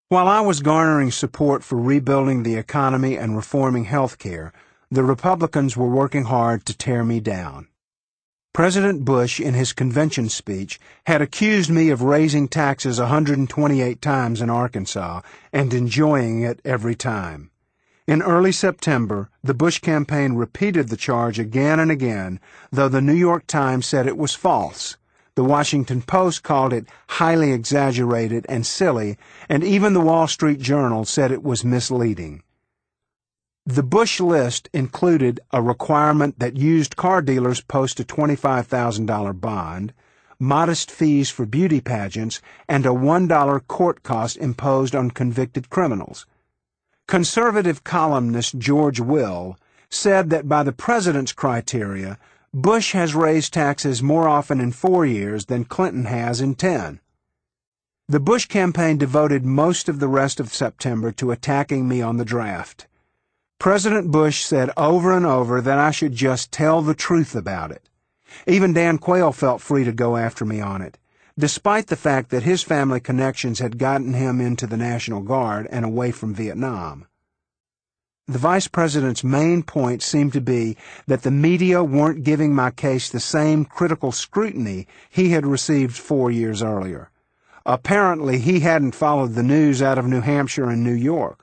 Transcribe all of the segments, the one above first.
While I was garnering support for rebuilding the economy and reforming health care, the Republicans were working hard to tear me down. President Bush, in his convention speech, had accused me of raising taxes 128 times in Arkansas and enjoying it every time. In early September, the Bush campaign repeated the charge again and again, though the New York Times said it was false. The Washington Post called it highly exaggerated and silly, and even the Wall Street Journal said it was misleading. The Bush list included a requirement that used car dealers post a $25,000 bond, modest fees for beauty pageants, and a $1 court cost imposed on convicted criminals. Conservative columnist George Will said that by the president's criteria, Bush has raised taxes more often in 4 years than Clinton has in 10. The Bush campaign devoted most of the rest of September to attacking me on the draft. President Bush said over and over that I should just tell the truth about it. Even Dan Quayle felt free to go after me on it, despite the fact that his family connections had gotten him into the National Guard and away from Vietnam. The vice president's main point seemed to be that the media weren't giving my case the same critical scrutiny he had received 4 years earlier. Apparently, he hadn't followed the news out of New Hampshire and New York.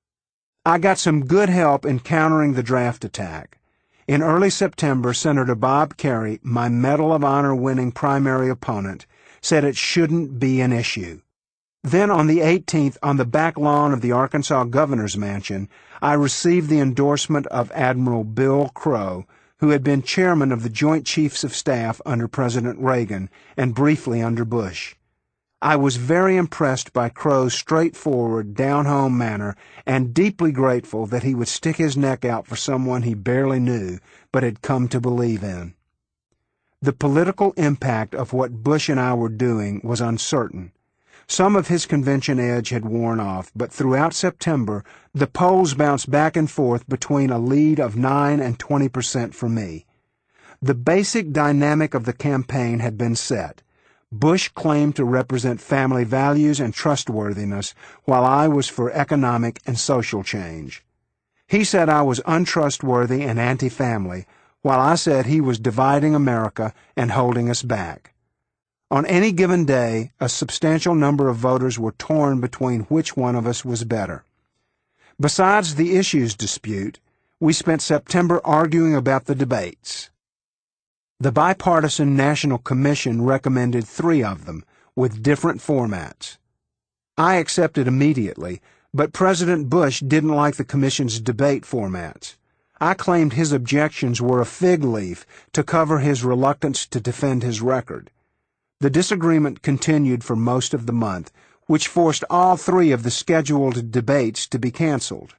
I got some good help in countering the draft attack. In early September, Senator Bob Kerrey, my Medal of Honor-winning primary opponent, said it shouldn't be an issue. Then on the 18th, on the back lawn of the Arkansas Governor's Mansion, I received the endorsement of Admiral Bill Crow, who had been chairman of the Joint Chiefs of Staff under President Reagan and briefly under Bush. I was very impressed by Crow's straightforward, down-home manner and deeply grateful that he would stick his neck out for someone he barely knew but had come to believe in. The political impact of what Bush and I were doing was uncertain. Some of his convention edge had worn off, but throughout September, the polls bounced back and forth between a lead of 9 and 20% for me. The basic dynamic of the campaign had been set. Bush claimed to represent family values and trustworthiness, while I was for economic and social change. He said I was untrustworthy and anti-family, while I said he was dividing America and holding us back. On any given day, a substantial number of voters were torn between which one of us was better. Besides the issues dispute, we spent September arguing about the debates. The Bipartisan National Commission recommended 3 of them, with different formats. I accepted immediately, but President Bush didn't like the Commission's debate formats. I claimed his objections were a fig leaf to cover his reluctance to defend his record. The disagreement continued for most of the month, which forced all 3 of the scheduled debates to be canceled.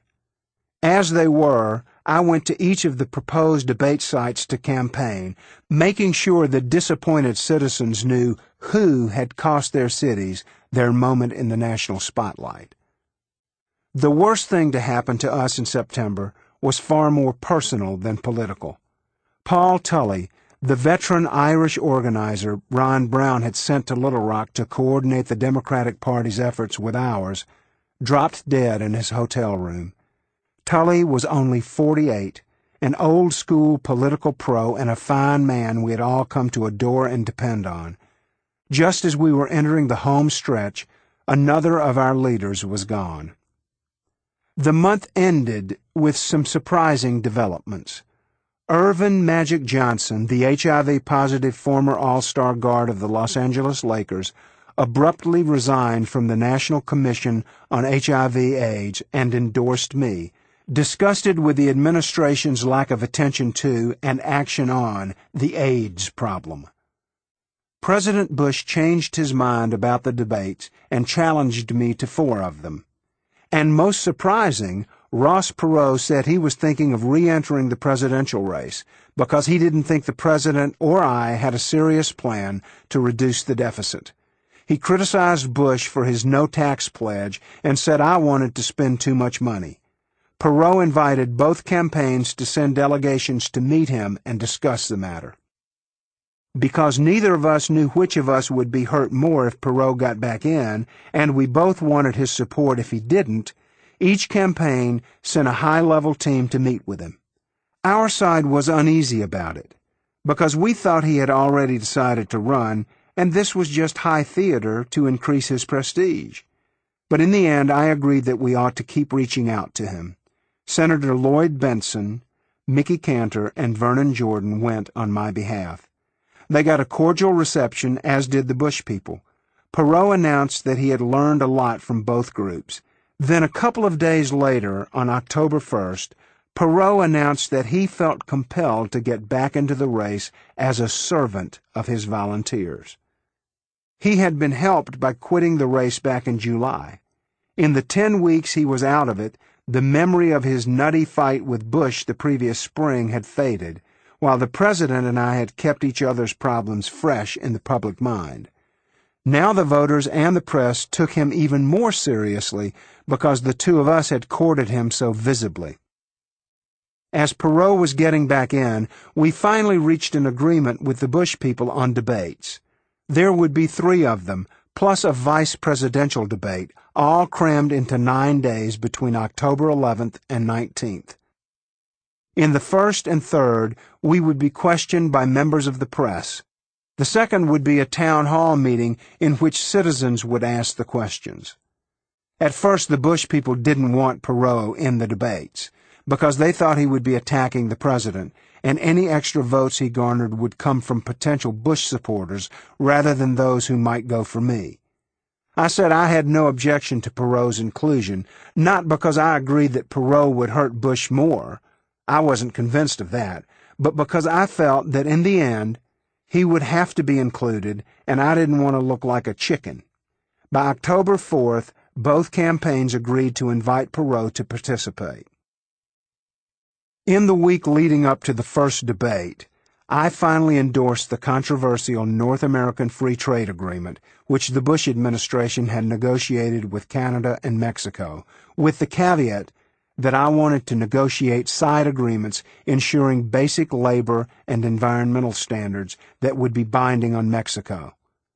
As they were, I went to each of the proposed debate sites to campaign, making sure the disappointed citizens knew who had cost their cities their moment in the national spotlight. The worst thing to happen to us in September was far more personal than political. Paul Tully, the veteran Irish organizer Ron Brown had sent to Little Rock to coordinate the Democratic Party's efforts with ours, dropped dead in his hotel room. Tully was only 48, an old-school political pro and a fine man we had all come to adore and depend on. Just as we were entering the home stretch, another of our leaders was gone. The month ended with some surprising developments. Irvin Magic Johnson, the HIV-positive former All-Star guard of the Los Angeles Lakers, abruptly resigned from the National Commission on HIV/AIDS and endorsed me, disgusted with the administration's lack of attention to and action on the AIDS problem. President Bush changed his mind about the debates and challenged me to 4 of them. And most surprising, Ross Perot said he was thinking of re-entering the presidential race because he didn't think the president or I had a serious plan to reduce the deficit. He criticized Bush for his no-tax pledge and said I wanted to spend too much money. Perot invited both campaigns to send delegations to meet him and discuss the matter. Because neither of us knew which of us would be hurt more if Perot got back in, and we both wanted his support if he didn't, each campaign sent a high-level team to meet with him. Our side was uneasy about it, because we thought he had already decided to run, and this was just high theater to increase his prestige. But in the end, I agreed that we ought to keep reaching out to him. Senator Lloyd Bentsen, Mickey Cantor, and Vernon Jordan went on my behalf. They got a cordial reception, as did the Bush people. Perot announced that he had learned a lot from both groups. Then a couple of days later, on October 1st, Perot announced that he felt compelled to get back into the race as a servant of his volunteers. He had been helped by quitting the race back in July. In the 10 weeks he was out of it, the memory of his nutty fight with Bush the previous spring had faded, while the President and I had kept each other's problems fresh in the public mind. Now the voters and the press took him even more seriously because the two of us had courted him so visibly. As Perot was getting back in, we finally reached an agreement with the Bush people on debates. There would be 3 of them, plus a vice presidential debate, all crammed into 9 days between October 11th and 19th. In the first and third, we would be questioned by members of the press. The second would be a town hall meeting in which citizens would ask the questions. At first, the Bush people didn't want Perot in the debates, because they thought he would be attacking the president, and any extra votes he garnered would come from potential Bush supporters rather than those who might go for me. I said I had no objection to Perot's inclusion, not because I agreed that Perot would hurt Bush more. I wasn't convinced of that, but because I felt that in the end, he would have to be included, and I didn't want to look like a chicken. By October 4th, both campaigns agreed to invite Perot to participate. In the week leading up to the first debate, I finally endorsed the controversial North American Free Trade Agreement, which the Bush administration had negotiated with Canada and Mexico, with the caveat that I wanted to negotiate side agreements ensuring basic labor and environmental standards that would be binding on Mexico.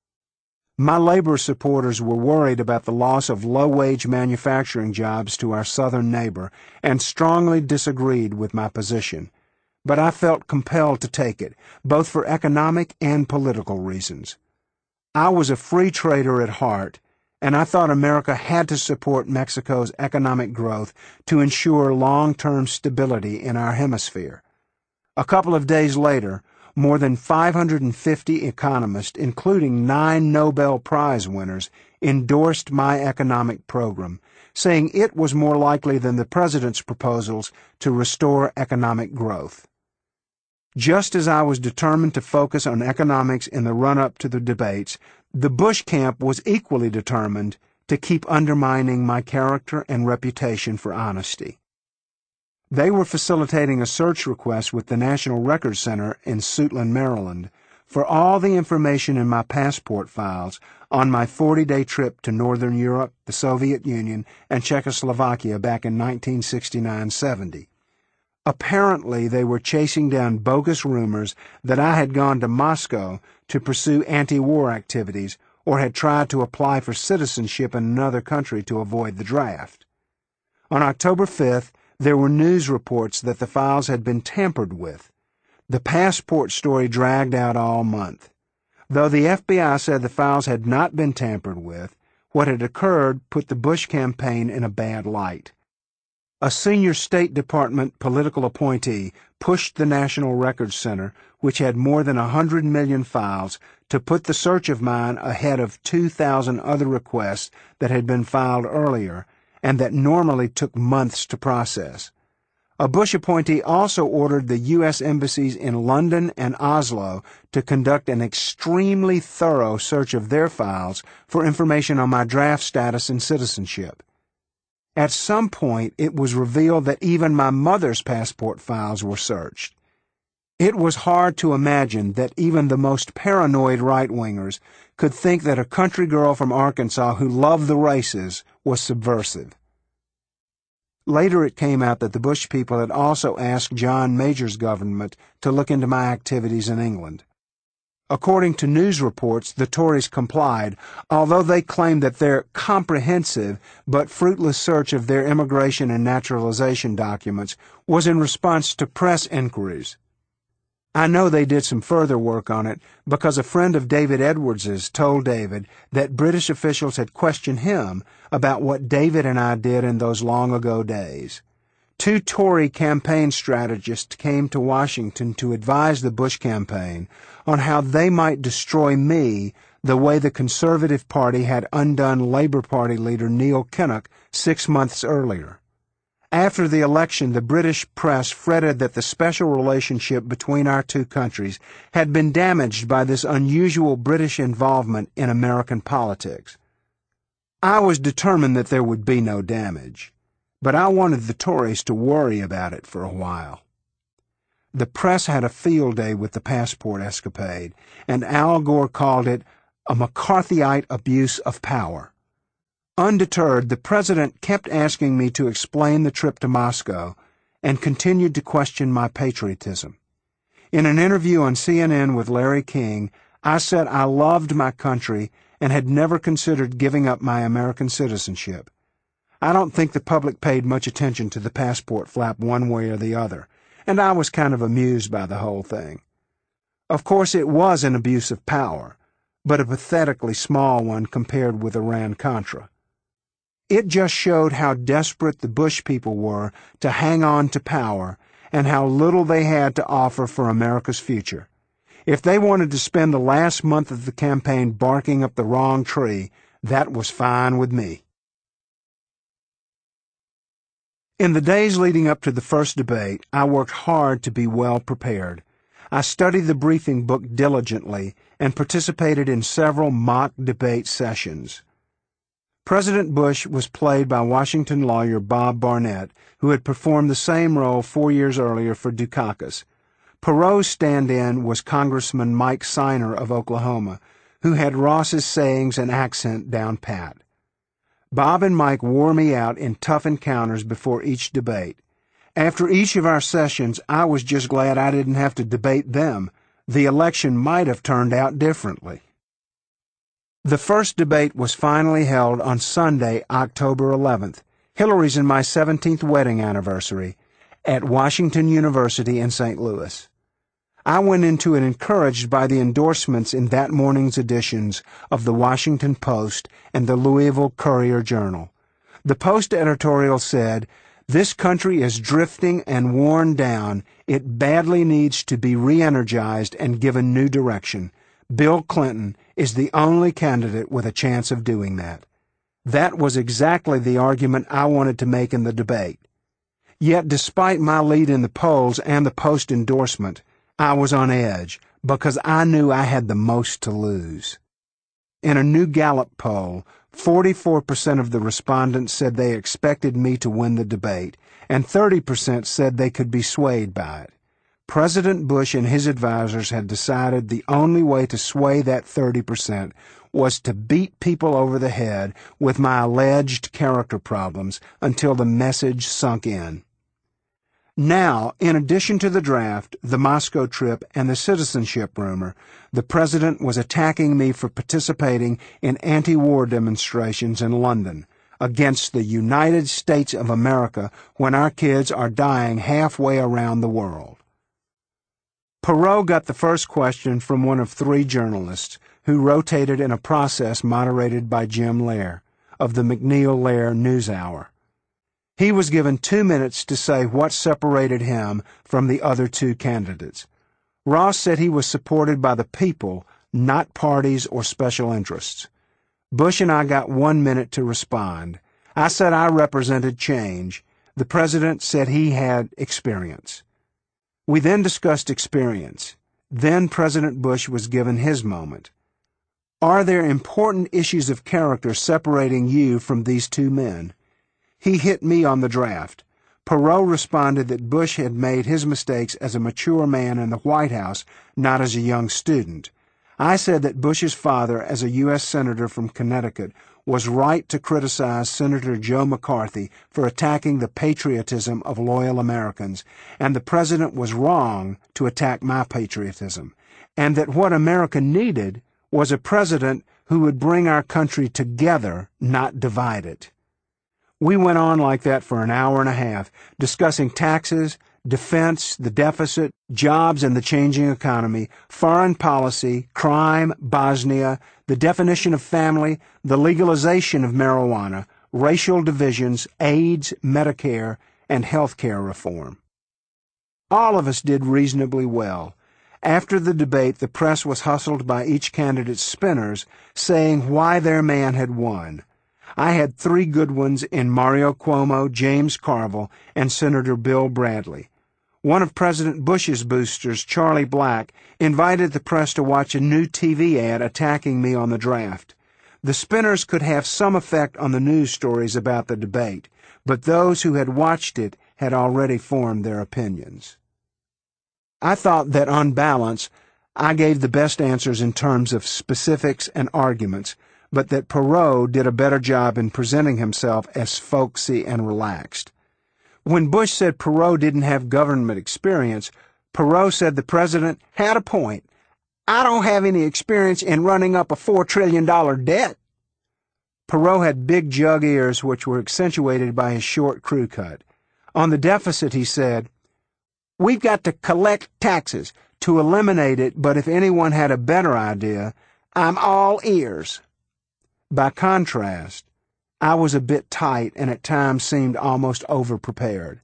My labor supporters were worried about the loss of low-wage manufacturing jobs to our southern neighbor and strongly disagreed with my position, but I felt compelled to take it, both for economic and political reasons. I was a free trader at heart, and I thought America had to support Mexico's economic growth to ensure long-term stability in our hemisphere. A couple of days later, more than 550 economists, including 9 Nobel Prize winners, endorsed my economic program, saying it was more likely than the president's proposals to restore economic growth. Just as I was determined to focus on economics in the run-up to the debates, the Bush camp was equally determined to keep undermining my character and reputation for honesty. They were facilitating a search request with the National Records Center in Suitland, Maryland, for all the information in my passport files on my 40-day trip to Northern Europe, the Soviet Union, and Czechoslovakia back in 1969-70. Apparently, they were chasing down bogus rumors that I had gone to Moscow to pursue anti-war activities or had tried to apply for citizenship in another country to avoid the draft. On October 5th, there were news reports that the files had been tampered with. The passport story dragged out all month. Though the FBI said the files had not been tampered with, what had occurred put the Bush campaign in a bad light. A senior State Department political appointee pushed the National Records Center, which had more than 100 million files, to put the search of mine ahead of 2,000 other requests that had been filed earlier and that normally took months to process. A Bush appointee also ordered the U.S. embassies in London and Oslo to conduct an extremely thorough search of their files for information on my draft status and citizenship. At some point, it was revealed that even my mother's passport files were searched. It was hard to imagine that even the most paranoid right-wingers could think that a country girl from Arkansas who loved the races was subversive. Later it came out that the Bush people had also asked John Major's government to look into my activities in England. According to news reports, the Tories complied, although they claimed that their comprehensive but fruitless search of their immigration and naturalization documents was in response to press inquiries. I know they did some further work on it because a friend of David Edwards's told David that British officials had questioned him about what David and I did in those long-ago days. Two Tory campaign strategists came to Washington to advise the Bush campaign on how they might destroy me the way the Conservative Party had undone Labour Party leader Neil Kinnock 6 months earlier. After the election, the British press fretted that the special relationship between our two countries had been damaged by this unusual British involvement in American politics. I was determined that there would be no damage, but I wanted the Tories to worry about it for a while. The press had a field day with the passport escapade, and Al Gore called it a McCarthyite abuse of power. Undeterred, the president kept asking me to explain the trip to Moscow and continued to question my patriotism. In an interview on CNN with Larry King, I said I loved my country and had never considered giving up my American citizenship. I don't think the public paid much attention to the passport flap one way or the other, and I was kind of amused by the whole thing. Of course, it was an abuse of power, but a pathetically small one compared with Iran-Contra. It just showed how desperate the Bush people were to hang on to power and how little they had to offer for America's future. If they wanted to spend the last month of the campaign barking up the wrong tree, that was fine with me. In the days leading up to the first debate, I worked hard to be well prepared. I studied the briefing book diligently and participated in several mock debate sessions. President Bush was played by Washington lawyer Bob Barnett, who had performed the same role 4 years earlier for Dukakis. Perot's stand-in was Congressman Mike Siner of Oklahoma, who had Ross's sayings and accent down pat. Bob and Mike wore me out in tough encounters before each debate. After each of our sessions, I was just glad I didn't have to debate them. The election might have turned out differently. The first debate was finally held on Sunday, October 11th, Hillary's and my 17th wedding anniversary, at Washington University in St. Louis. I went into it encouraged by the endorsements in that morning's editions of the Washington Post and the Louisville Courier-Journal. The Post editorial said, "This country is drifting and worn down. It badly needs to be re-energized and given new direction. Bill Clinton is the only candidate with a chance of doing that." That was exactly the argument I wanted to make in the debate. Yet, despite my lead in the polls and the Post endorsement, I was on edge because I knew I had the most to lose. In a new Gallup poll, 44% of the respondents said they expected me to win the debate, and 30% said they could be swayed by it. President Bush and his advisers had decided the only way to sway that 30% was to beat people over the head with my alleged character problems until the message sunk in. Now, in addition to the draft, the Moscow trip, and the citizenship rumor, the president was attacking me for participating in anti-war demonstrations in London against the United States of America when our kids are dying halfway around the world. Perot got the first question from one of 3 journalists who rotated in a process moderated by Jim Lehrer of the McNeil-Lehrer NewsHour. He was given 2 minutes to say what separated him from the other 2 candidates. Ross said he was supported by the people, not parties or special interests. Bush and I got 1 minute to respond. I said I represented change. The president said he had experience. We then discussed experience. Then President Bush was given his moment. Are there important issues of character separating you from these 2 men? He hit me on the draft. Perot responded that Bush had made his mistakes as a mature man in the White House, not as a young student. I said that Bush's father, as a U.S. Senator from Connecticut, was right to criticize Senator Joe McCarthy for attacking the patriotism of loyal Americans, and the president was wrong to attack my patriotism, and that what America needed was a president who would bring our country together, not divide it. We went on like that for an hour and a half, discussing taxes, defense, the deficit, jobs and the changing economy, foreign policy, crime, Bosnia, the definition of family, the legalization of marijuana, racial divisions, AIDS, Medicare, and health care reform. All of us did reasonably well. After the debate, the press was hustled by each candidate's spinners, saying why their man had won. I had 3 good ones in Mario Cuomo, James Carville, and Senator Bill Bradley. One of President Bush's boosters, Charlie Black, invited the press to watch a new TV ad attacking me on the draft. The spinners could have some effect on the news stories about the debate, but those who had watched it had already formed their opinions. I thought that on balance, I gave the best answers in terms of specifics and arguments, but that Perot did a better job in presenting himself as folksy and relaxed. When Bush said Perot didn't have government experience, Perot said the president had a point. I don't have any experience in running up a $4 trillion debt. Perot had big jug ears which were accentuated by his short crew cut. On the deficit, he said, "We've got to collect taxes to eliminate it, but if anyone had a better idea, I'm all ears." By contrast, I was a bit tight and at times seemed almost over-prepared.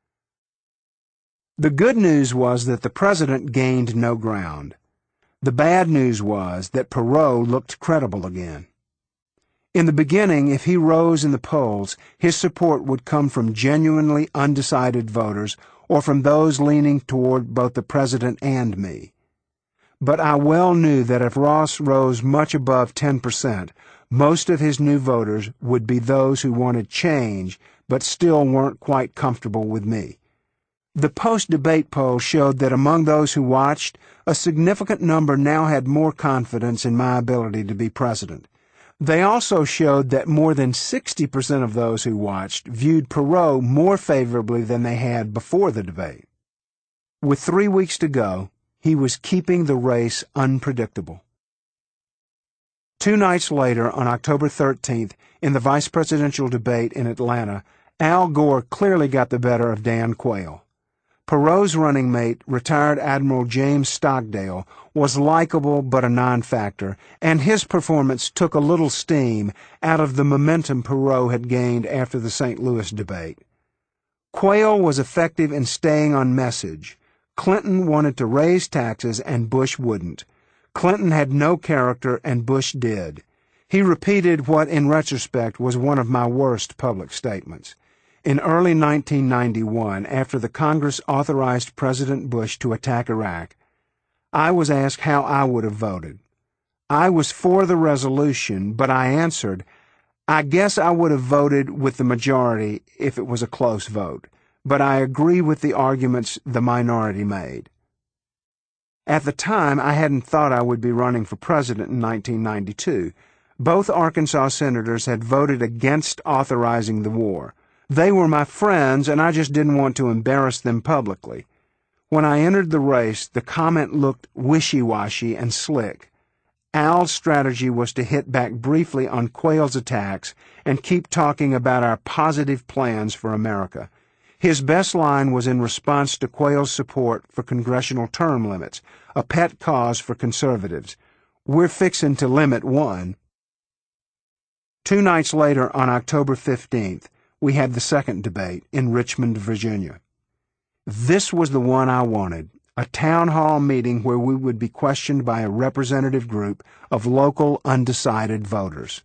The good news was that the president gained no ground. The bad news was that Perot looked credible again. In the beginning, if he rose in the polls, his support would come from genuinely undecided voters or from those leaning toward both the president and me. But I well knew that if Ross rose much above 10%, most of his new voters would be those who wanted change but still weren't quite comfortable with me. The post-debate poll showed that among those who watched, a significant number now had more confidence in my ability to be president. They also showed that more than 60% of those who watched viewed Perot more favorably than they had before the debate. With 3 weeks to go, he was keeping the race unpredictable. 2 nights later, on October 13th, in the vice presidential debate in Atlanta, Al Gore clearly got the better of Dan Quayle. Perot's running mate, retired Admiral James Stockdale, was likable but a non-factor, and his performance took a little steam out of the momentum Perot had gained after the St. Louis debate. Quayle was effective in staying on message. Clinton wanted to raise taxes and Bush wouldn't. Clinton had no character and Bush did. He repeated what, in retrospect, was one of my worst public statements. In early 1991, after the Congress authorized President Bush to attack Iraq, I was asked how I would have voted. I was for the resolution, but I answered, I guess I would have voted with the majority if it was a close vote, but I agree with the arguments the minority made. At the time, I hadn't thought I would be running for president in 1992. Both Arkansas senators had voted against authorizing the war. They were my friends, and I just didn't want to embarrass them publicly. When I entered the race, the comment looked wishy-washy and slick. Al's strategy was to hit back briefly on Quayle's attacks and keep talking about our positive plans for America. His best line was in response to Quayle's support for congressional term limits, a pet cause for conservatives. We're fixin' to limit one. 2 nights later, on October 15th, we had the second debate in Richmond, Virginia. This was the one I wanted, a town hall meeting where we would be questioned by a representative group of local undecided voters.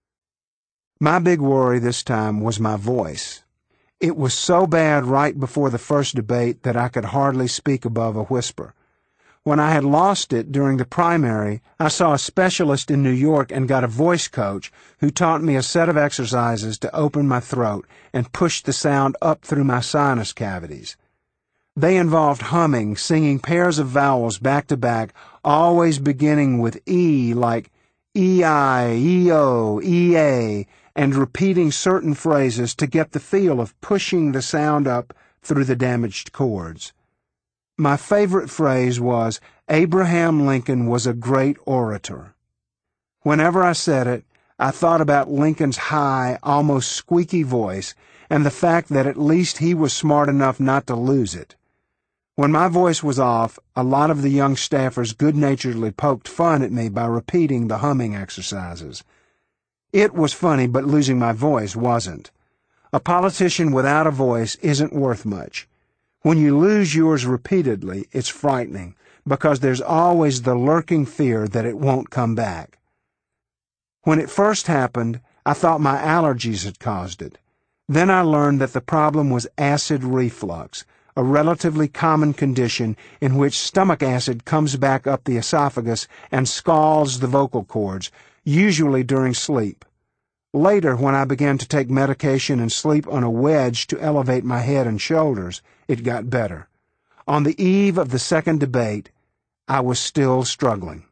My big worry this time was my voice. It was so bad right before the first debate that I could hardly speak above a whisper. When I had lost it during the primary, I saw a specialist in New York and got a voice coach who taught me a set of exercises to open my throat and push the sound up through my sinus cavities. They involved humming, singing pairs of vowels back to back, always beginning with E, like E-I, E-O, E-A, and repeating certain phrases to get the feel of pushing the sound up through the damaged chords. My favorite phrase was, Abraham Lincoln was a great orator. Whenever I said it, I thought about Lincoln's high, almost squeaky voice and the fact that at least he was smart enough not to lose it. When my voice was off, a lot of the young staffers good-naturedly poked fun at me by repeating the humming exercises. It was funny, but losing my voice wasn't. A politician without a voice isn't worth much. When you lose yours repeatedly, it's frightening, because there's always the lurking fear that it won't come back. When it first happened, I thought my allergies had caused it. Then I learned that the problem was acid reflux, a relatively common condition in which stomach acid comes back up the esophagus and scalds the vocal cords, usually during sleep. Later, when I began to take medication and sleep on a wedge to elevate my head and shoulders, it got better. On the eve of the second debate, I was still struggling.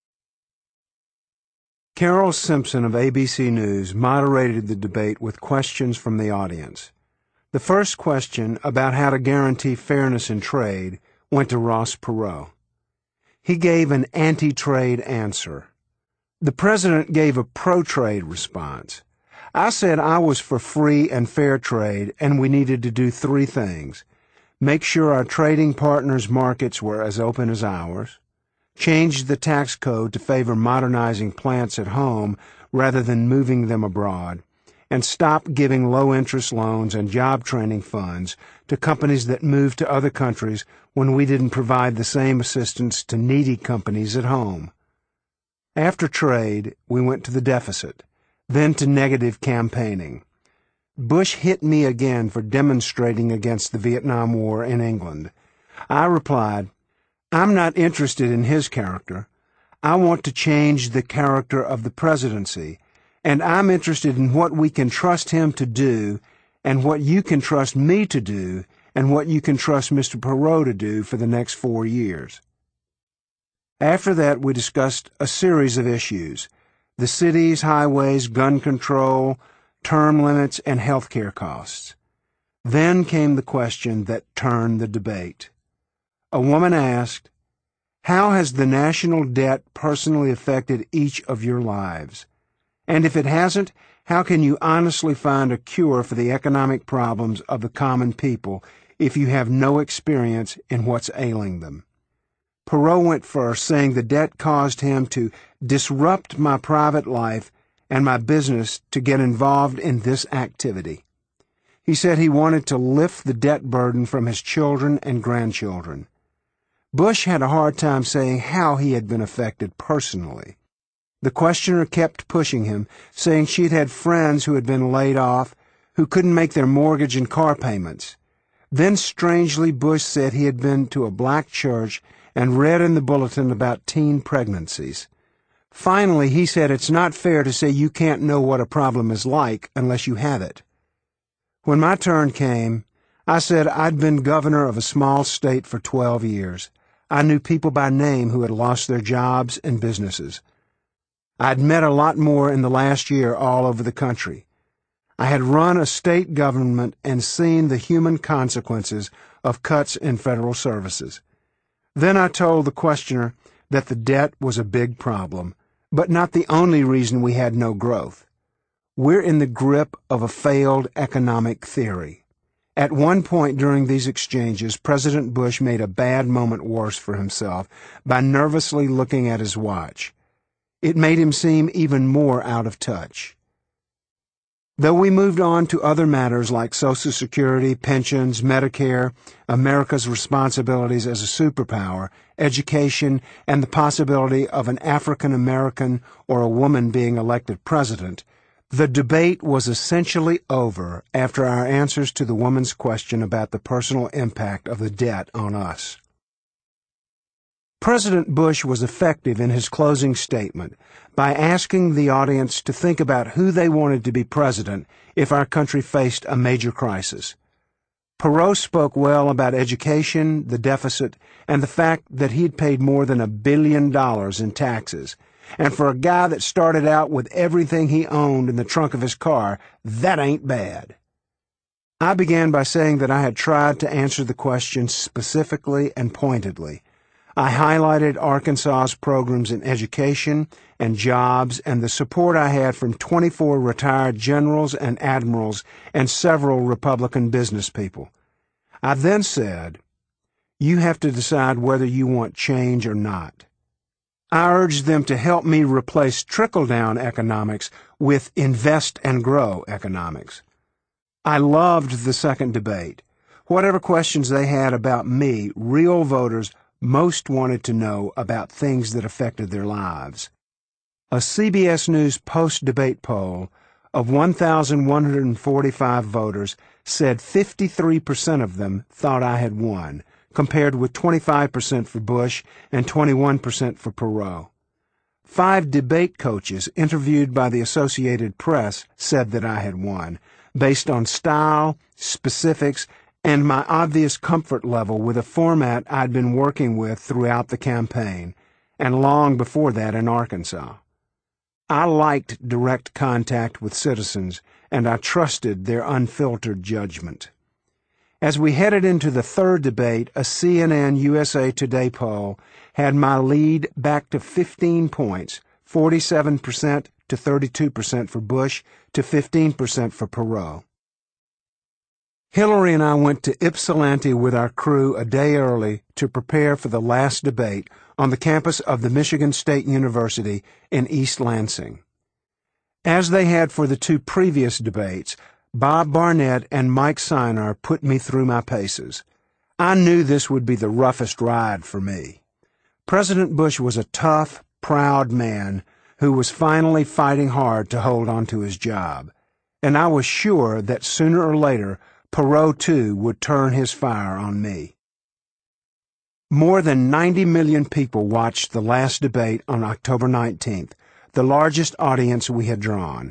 Carol Simpson of ABC News moderated the debate with questions from the audience. The first question, about how to guarantee fairness in trade, went to Ross Perot. He gave an anti-trade answer. The president gave a pro-trade response. I said I was for free and fair trade, and we needed to do three things: make sure our trading partners' markets were as open as ours, change the tax code to favor modernizing plants at home rather than moving them abroad, and stop giving low-interest loans and job training funds to companies that moved to other countries when we didn't provide the same assistance to needy companies at home. After trade, we went to the deficit, then to negative campaigning. Bush hit me again for demonstrating against the Vietnam War in England. I replied, "I'm not interested in his character. I want to change the character of the presidency, and I'm interested in what we can trust him to do, and what you can trust me to do, and what you can trust Mr. Perot to do for the next 4 years." After that, we discussed a series of issues: the cities, highways, gun control, term limits, and health care costs. Then came the question that turned the debate. A woman asked, "How has the national debt personally affected each of your lives? And if it hasn't, how can you honestly find a cure for the economic problems of the common people if you have no experience in what's ailing them?" Perot went first, saying the debt caused him to disrupt my private life and my business to get involved in this activity. He said he wanted to lift the debt burden from his children and grandchildren. Bush had a hard time saying how he had been affected personally. The questioner kept pushing him, saying she'd had friends who had been laid off, who couldn't make their mortgage and car payments. Then, strangely, Bush said he had been to a black church and read in the bulletin about teen pregnancies. Finally, he said it's not fair to say you can't know what a problem is like unless you have it. When my turn came, I said I'd been governor of a small state for 12 years. I knew people by name who had lost their jobs and businesses. I'd met a lot more in the last year all over the country. I had run a state government and seen the human consequences of cuts in federal services. Then I told the questioner that the debt was a big problem, but not the only reason we had no growth. We're in the grip of a failed economic theory. At one point during these exchanges, President Bush made a bad moment worse for himself by nervously looking at his watch. It made him seem even more out of touch. Though we moved on to other matters like Social Security, pensions, Medicare, America's responsibilities as a superpower, education, and the possibility of an African American or a woman being elected president, the debate was essentially over after our answers to the woman's question about the personal impact of the debt on us. President Bush was effective in his closing statement by asking the audience to think about who they wanted to be president if our country faced a major crisis. Perot spoke well about education, the deficit, and the fact that he'd paid more than $1 billion in taxes. And for a guy that started out with everything he owned in the trunk of his car, that ain't bad. I began by saying that I had tried to answer the question specifically and pointedly. I highlighted Arkansas's programs in education and jobs and the support I had from 24 retired generals and admirals and several Republican business people. I then said, "You have to decide whether you want change or not." I urged them to help me replace trickle-down economics with invest and grow economics. I loved the second debate. Whatever questions they had about me, real voters most wanted to know about things that affected their lives. A CBS News post-debate poll of 1,145 voters said 53% of them thought I had won, compared with 25% for Bush and 21% for Perot. 5 debate coaches interviewed by the Associated Press said that I had won, based on style, specifics, and my obvious comfort level with a format I'd been working with throughout the campaign, and long before that in Arkansas. I liked direct contact with citizens, and I trusted their unfiltered judgment. As we headed into the third debate, a CNN USA Today poll had my lead back to 15 points, 47% to 32% for Bush to 15% for Perot. Hillary and I went to Ypsilanti with our crew a day early to prepare for the last debate on the campus of the Michigan State University in East Lansing. As they had for the 2 previous debates, Bob Barnett and Mike Sinar put me through my paces. I knew this would be the roughest ride for me. President Bush was a tough, proud man who was finally fighting hard to hold on to his job, and I was sure that sooner or later Perot, too, would turn his fire on me. More than 90 million people watched the last debate on October 19th, the largest audience we had drawn.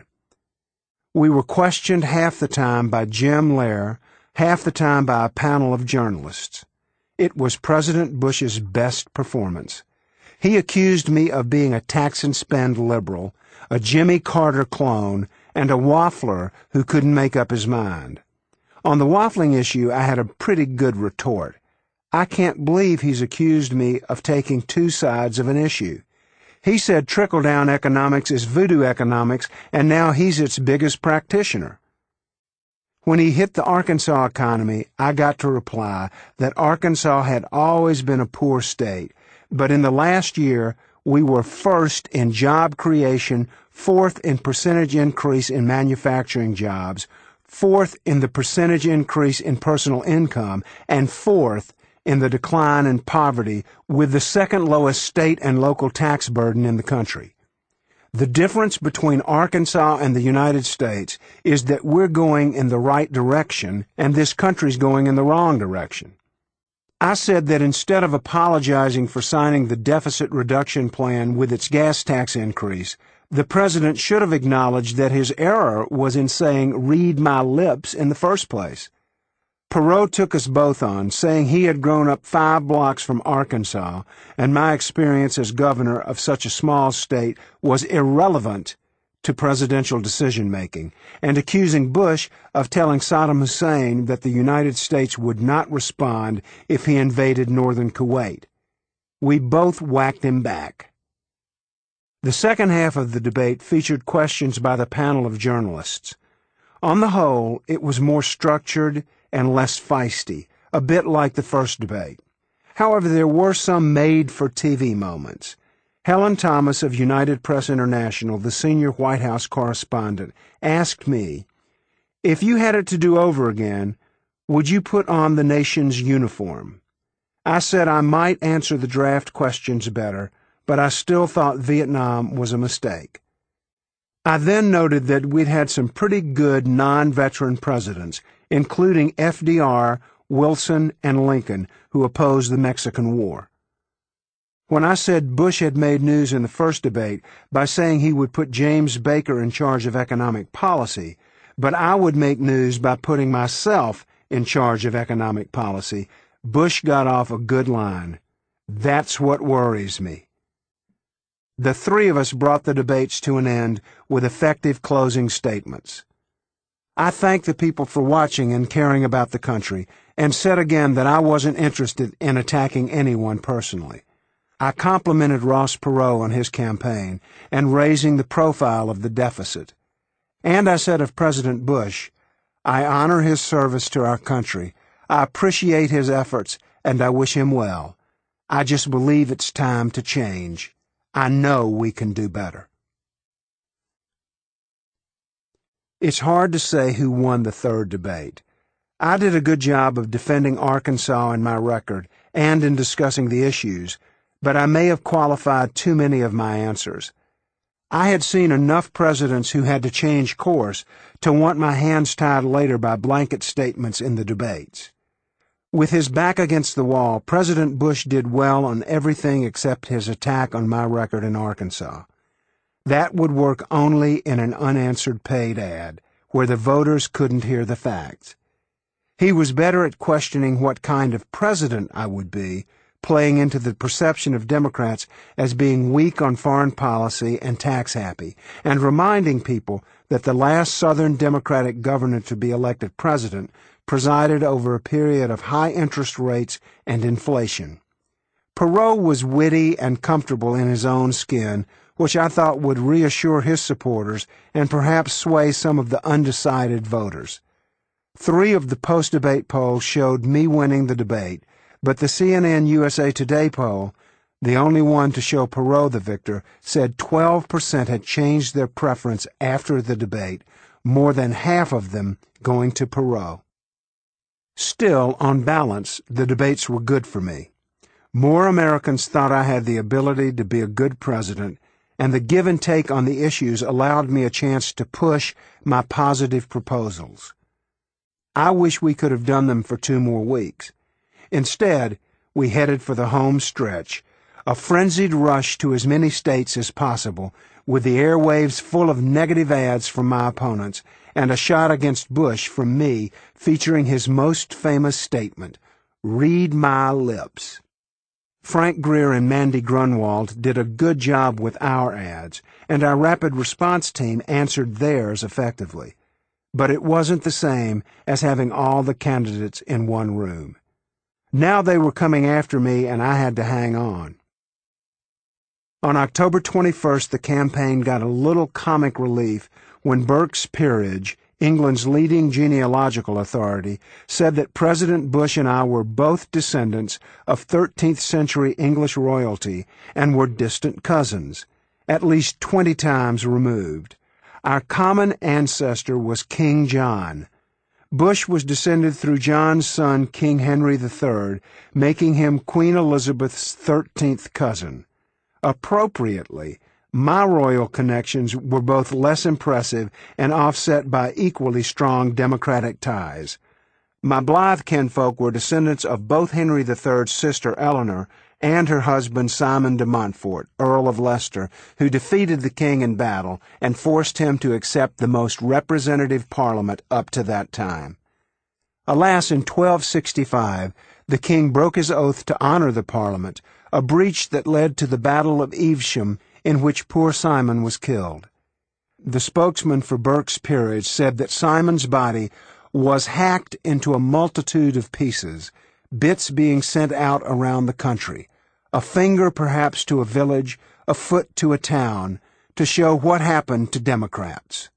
We were questioned half the time by Jim Lehrer, half the time by a panel of journalists. It was President Bush's best performance. He accused me of being a tax-and-spend liberal, a Jimmy Carter clone, and a waffler who couldn't make up his mind. On the waffling issue, I had a pretty good retort. I can't believe he's accused me of taking 2 sides of an issue. He said trickle-down economics is voodoo economics, and now he's its biggest practitioner. When he hit the Arkansas economy, I got to reply that Arkansas had always been a poor state, but in the last year, we were first in job creation, 4th in percentage increase in manufacturing jobs, 4th in the percentage increase in personal income, and 4th in the decline in poverty, with the 2nd lowest state and local tax burden in the country. The difference between Arkansas and the United States is that we're going in the right direction, and this country's going in the wrong direction. I said that instead of apologizing for signing the deficit reduction plan with its gas tax increase, the president should have acknowledged that his error was in saying "read my lips" in the first place. Perot took us both on, saying he had grown up 5 blocks from Arkansas, and my experience as governor of such a small state was irrelevant to presidential decision-making, and accusing Bush of telling Saddam Hussein that the United States would not respond if he invaded northern Kuwait. We both whacked him back. The second half of the debate featured questions by the panel of journalists. On the whole, it was more structured and less feisty, a bit like the first debate. However, there were some made-for-TV moments. Helen Thomas of United Press International, the senior White House correspondent, asked me, "If you had it to do over again, would you put on the nation's uniform?" I said I might answer the draft questions better, but I still thought Vietnam was a mistake. I then noted that we'd had some pretty good non-veteran presidents, including FDR, Wilson, and Lincoln, who opposed the Mexican War. When I said Bush had made news in the first debate by saying he would put James Baker in charge of economic policy, but I would make news by putting myself in charge of economic policy, Bush got off a good line. That's what worries me. The 3 of us brought the debates to an end with effective closing statements. I thanked the people for watching and caring about the country, and said again that I wasn't interested in attacking anyone personally. I complimented Ross Perot on his campaign and raising the profile of the deficit. And I said of President Bush, I honor his service to our country, I appreciate his efforts, and I wish him well. I just believe it's time to change. I know we can do better. It's hard to say who won the third debate. I did a good job of defending Arkansas in my record and in discussing the issues, but I may have qualified too many of my answers. I had seen enough presidents who had to change course to want my hands tied later by blanket statements in the debates. With his back against the wall, President Bush did well on everything except his attack on my record in Arkansas. That would work only in an unanswered paid ad, where the voters couldn't hear the facts. He was better at questioning what kind of president I would be, playing into the perception of Democrats as being weak on foreign policy and tax-happy, and reminding people that the last Southern Democratic governor to be elected president presided over a period of high interest rates and inflation. Perot was witty and comfortable in his own skin, which I thought would reassure his supporters and perhaps sway some of the undecided voters. 3 of the post-debate polls showed me winning the debate, but the CNN USA Today poll, the only one to show Perot the victor, said 12% had changed their preference after the debate, more than half of them going to Perot. Still, on balance, the debates were good for me. More Americans thought I had the ability to be a good president, and the give and take on the issues allowed me a chance to push my positive proposals. I wish we could have done them for 2 more weeks. Instead, we headed for the home stretch, a frenzied rush to as many states as possible, with the airwaves full of negative ads from my opponents, and a shot against Bush from me featuring his most famous statement, "Read my lips." Frank Greer and Mandy Grunwald did a good job with our ads, and our rapid response team answered theirs effectively. But it wasn't the same as having all the candidates in one room. Now they were coming after me, and I had to hang on. On October 21st, the campaign got a little comic relief when Burke's Peerage, England's leading genealogical authority, said that President Bush and I were both descendants of 13th century English royalty and were distant cousins, at least 20 times removed. Our common ancestor was King John. Bush was descended through John's son, King Henry III, making him Queen Elizabeth's 13th cousin. Appropriately, my royal connections were both less impressive and offset by equally strong Democratic ties. My Blythe kinfolk were descendants of both Henry III's sister Eleanor and her husband Simon de Montfort, Earl of Leicester, who defeated the king in battle and forced him to accept the most representative parliament up to that time. Alas, in 1265, the king broke his oath to honor the parliament, a breach that led to the Battle of Evesham, in which poor Simon was killed. The spokesman for Burke's Peerage said that Simon's body was hacked into a multitude of pieces, bits being sent out around the country, a finger perhaps to a village, a foot to a town, to show what happened to Democrats.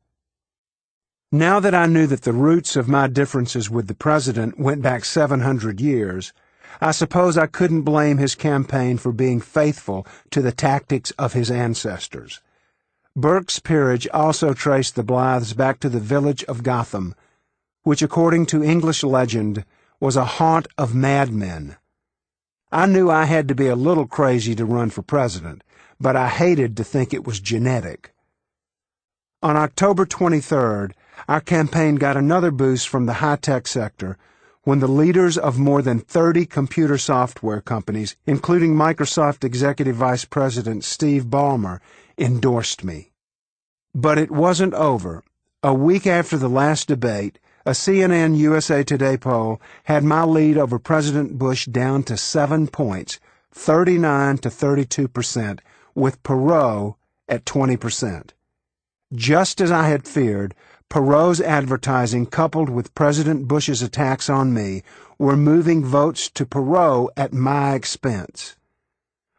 Now that I knew that the roots of my differences with the president went back 700 years, I suppose I couldn't blame his campaign for being faithful to the tactics of his ancestors. Burke's Peerage also traced the Blythes back to the village of Gotham, which, according to English legend, was a haunt of madmen. I knew I had to be a little crazy to run for president, but I hated to think it was genetic. On October 23rd, our campaign got another boost from the high-tech sector when the leaders of more than 30 computer software companies, including Microsoft Executive Vice President Steve Ballmer, endorsed me. But it wasn't over. A week after the last debate, a CNN USA Today poll had my lead over President Bush down to 7 points, 39 to 32%, with Perot at 20%. Just as I had feared, Perot's advertising, coupled with President Bush's attacks on me, were moving votes to Perot at my expense.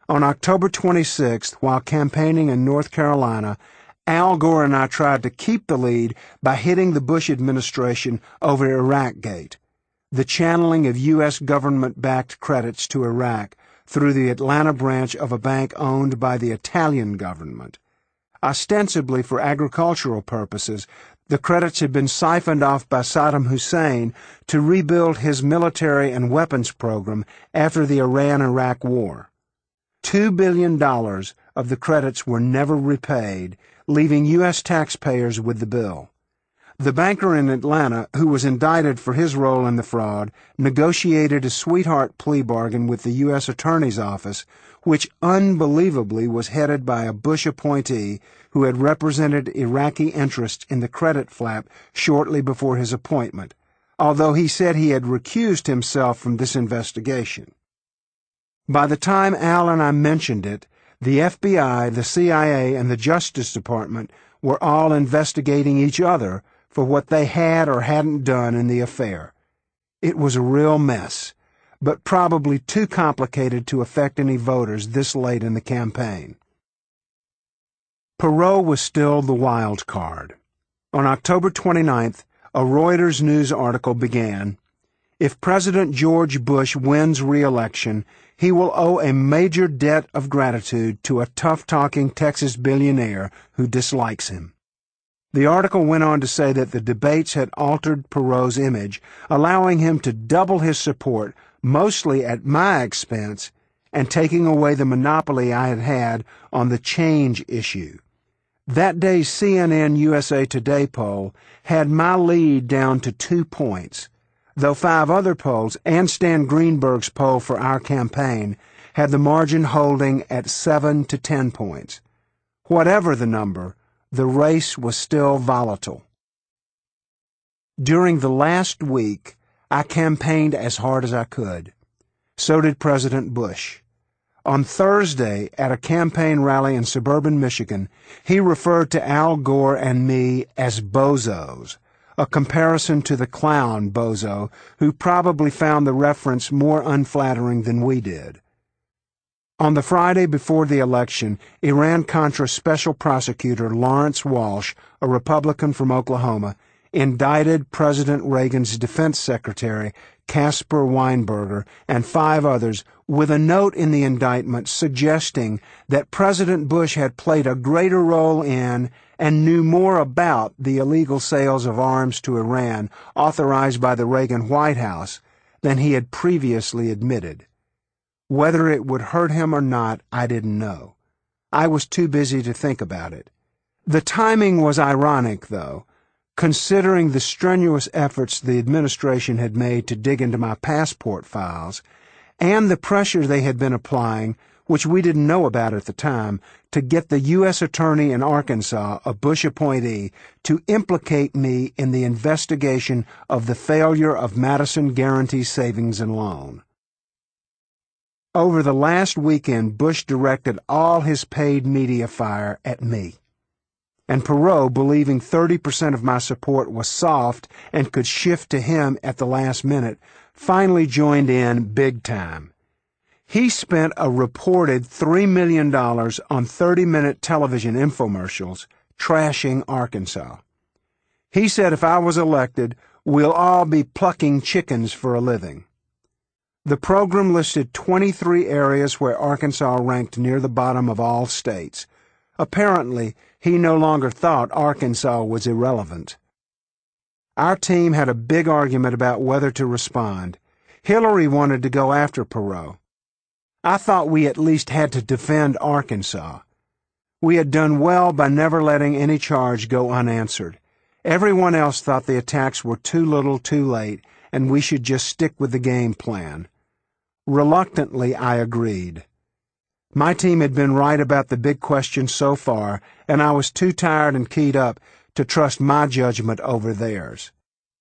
On October 26th, while campaigning in North Carolina, Al Gore and I tried to keep the lead by hitting the Bush administration over Iraqgate, the channeling of U.S. government-backed credits to Iraq through the Atlanta branch of a bank owned by the Italian government. Ostensibly for agricultural purposes, the credits had been siphoned off by Saddam Hussein to rebuild his military and weapons program after the Iran-Iraq War. $2 billion of the credits were never repaid, leaving U.S. taxpayers with the bill. The banker in Atlanta, who was indicted for his role in the fraud, negotiated a sweetheart plea bargain with the U.S. Attorney's Office, which unbelievably was headed by a Bush appointee who had represented Iraqi interests in the credit flap shortly before his appointment, although he said he had recused himself from this investigation. By the time Al and I mentioned it, the FBI, the CIA, and the Justice Department were all investigating each other for what they had or hadn't done in the affair. It was a real mess, but probably too complicated to affect any voters this late in the campaign. Perot was still the wild card. On October 29th, a Reuters news article began, "If President George Bush wins re-election, he will owe a major debt of gratitude to a tough-talking Texas billionaire who dislikes him." The article went on to say that the debates had altered Perot's image, allowing him to double his support, mostly at my expense, and taking away the monopoly I had had on the change issue. That day's CNN USA Today poll had my lead down to 2 points, though 5 other polls and Stan Greenberg's poll for our campaign had the margin holding at 7 to 10 points. Whatever the number, the race was still volatile. During the last week, I campaigned as hard as I could. So did President Bush. On Thursday, at a campaign rally in suburban Michigan, he referred to Al Gore and me as bozos, a comparison to the clown Bozo, who probably found the reference more unflattering than we did. On the Friday before the election, Iran-Contra Special Prosecutor Lawrence Walsh, a Republican from Oklahoma, indicted President Reagan's Defense Secretary, Caspar Weinberger, and 5 others with a note in the indictment suggesting that President Bush had played a greater role in and knew more about the illegal sales of arms to Iran authorized by the Reagan White House than he had previously admitted. Whether it would hurt him or not, I didn't know. I was too busy to think about it. The timing was ironic, though, considering the strenuous efforts the administration had made to dig into my passport files, and the pressure they had been applying, which we didn't know about at the time, to get the U.S. Attorney in Arkansas, a Bush appointee, to implicate me in the investigation of the failure of Madison Guaranty Savings and Loan. Over the last weekend, Bush directed all his paid media fire at me. And Perot, believing 30% of my support was soft and could shift to him at the last minute, finally joined in big time. He spent a reported $3 million on 30-minute television infomercials trashing Arkansas. He said if I was elected, we'll all be plucking chickens for a living. The program listed 23 areas where Arkansas ranked near the bottom of all states. Apparently, he no longer thought Arkansas was irrelevant. Our team had a big argument about whether to respond. Hillary wanted to go after Perot. I thought we at least had to defend Arkansas. We had done well by never letting any charge go unanswered. Everyone else thought the attacks were too little too late, and we should just stick with the game plan. Reluctantly, I agreed. My team had been right about the big questions so far, and I was too tired and keyed up to trust my judgment over theirs.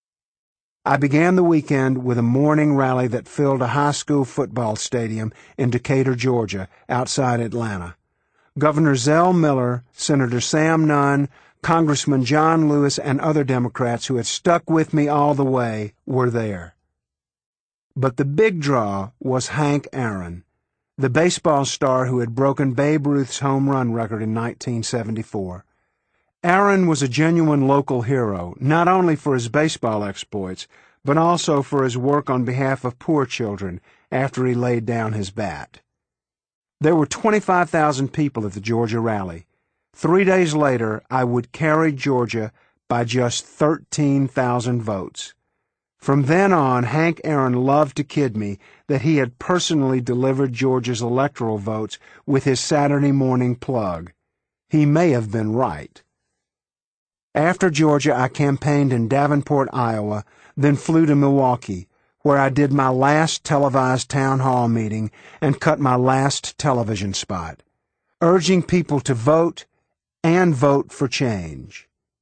I began the weekend with a morning rally that filled a high school football stadium in Decatur, Georgia, outside Atlanta. Governor Zell Miller, Senator Sam Nunn, Congressman John Lewis, and other Democrats who had stuck with me all the way were there. But the big draw was Hank Aaron, the baseball star who had broken Babe Ruth's home run record in 1974. Aaron was a genuine local hero, not only for his baseball exploits, but also for his work on behalf of poor children after he laid down his bat. There were 25,000 people at the Georgia rally. 3 days later, I would carry Georgia by just 13,000 votes. From then on, Hank Aaron loved to kid me that he had personally delivered Georgia's electoral votes with his Saturday morning plug. He may have been right. After Georgia, I campaigned in Davenport, Iowa, then flew to Milwaukee, where I did my last televised town hall meeting and cut my last television spot, urging people to vote and vote for change.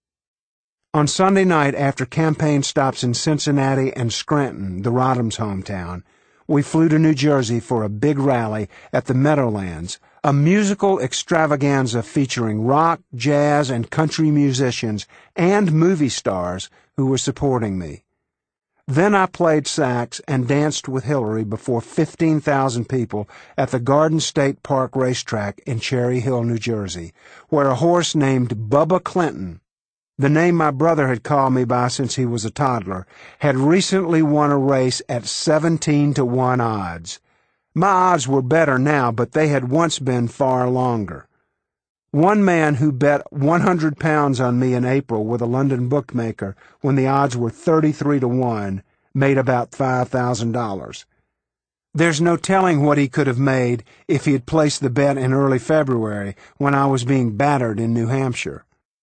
On Sunday night, after campaign stops in Cincinnati and Scranton, the Rodhams' hometown, we flew to New Jersey for a big rally at the Meadowlands, a musical extravaganza featuring rock, jazz, and country musicians and movie stars who were supporting me. Then I played sax and danced with Hillary before 15,000 people at the Garden State Park racetrack in Cherry Hill, New Jersey, where a horse named Bubba Clinton, the name my brother had called me by since he was a toddler, had recently won a race at 17-to-1 odds. My odds were better now, but they had once been far longer. One man who bet 100 pounds on me in April with a London bookmaker when the odds were 33-to-1 made about $5,000. There's no telling what he could have made if he had placed the bet in early February when I was being battered in New Hampshire.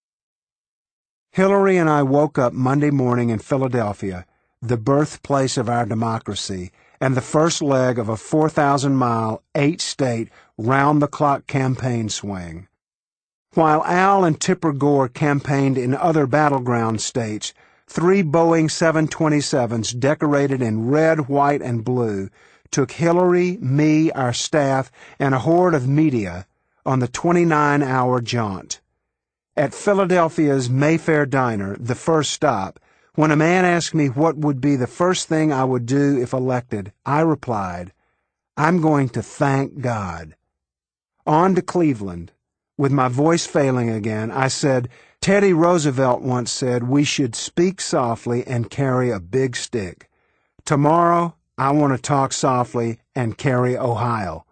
Hillary and I woke up Monday morning in Philadelphia, the birthplace of our democracy, and the first leg of a 4,000-mile, 8-state, round-the-clock campaign swing. While Al and Tipper Gore campaigned in other battleground states, 3 Boeing 727s decorated in red, white, and blue took Hillary, me, our staff, and a horde of media on the 29-hour jaunt. At Philadelphia's Mayfair Diner, the first stop, when a man asked me what would be the first thing I would do if elected, I replied, "I'm going to thank God." On to Cleveland. With my voice failing again, I said, "Teddy Roosevelt once said we should speak softly and carry a big stick. Tomorrow, I want to talk softly and carry Ohio."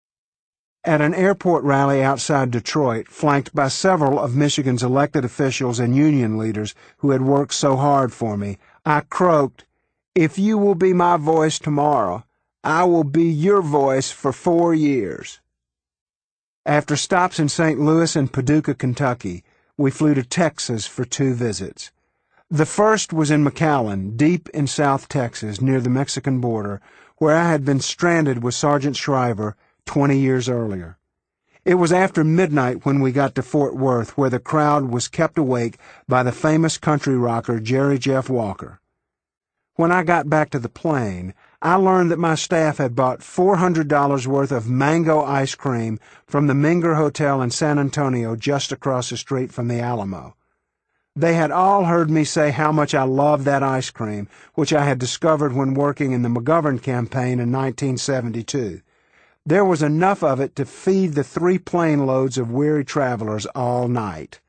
At an airport rally outside Detroit, flanked by several of Michigan's elected officials and union leaders who had worked so hard for me, I croaked, "If you will be my voice tomorrow, I will be your voice for 4 years." After stops in St. Louis and Paducah, Kentucky, we flew to Texas for 2 visits. The first was in McAllen, deep in South Texas, near the Mexican border, where I had been stranded with Sergeant Shriver 20 years earlier. It was after midnight when we got to Fort Worth, where the crowd was kept awake by the famous country rocker Jerry Jeff Walker. When I got back to the plane, I learned that my staff had bought $400 worth of mango ice cream from the Minger Hotel in San Antonio just across the street from the Alamo. They had all heard me say how much I loved that ice cream, which I had discovered when working in the McGovern campaign in 1972. There was enough of it to feed the 3 plane loads of weary travelers all night.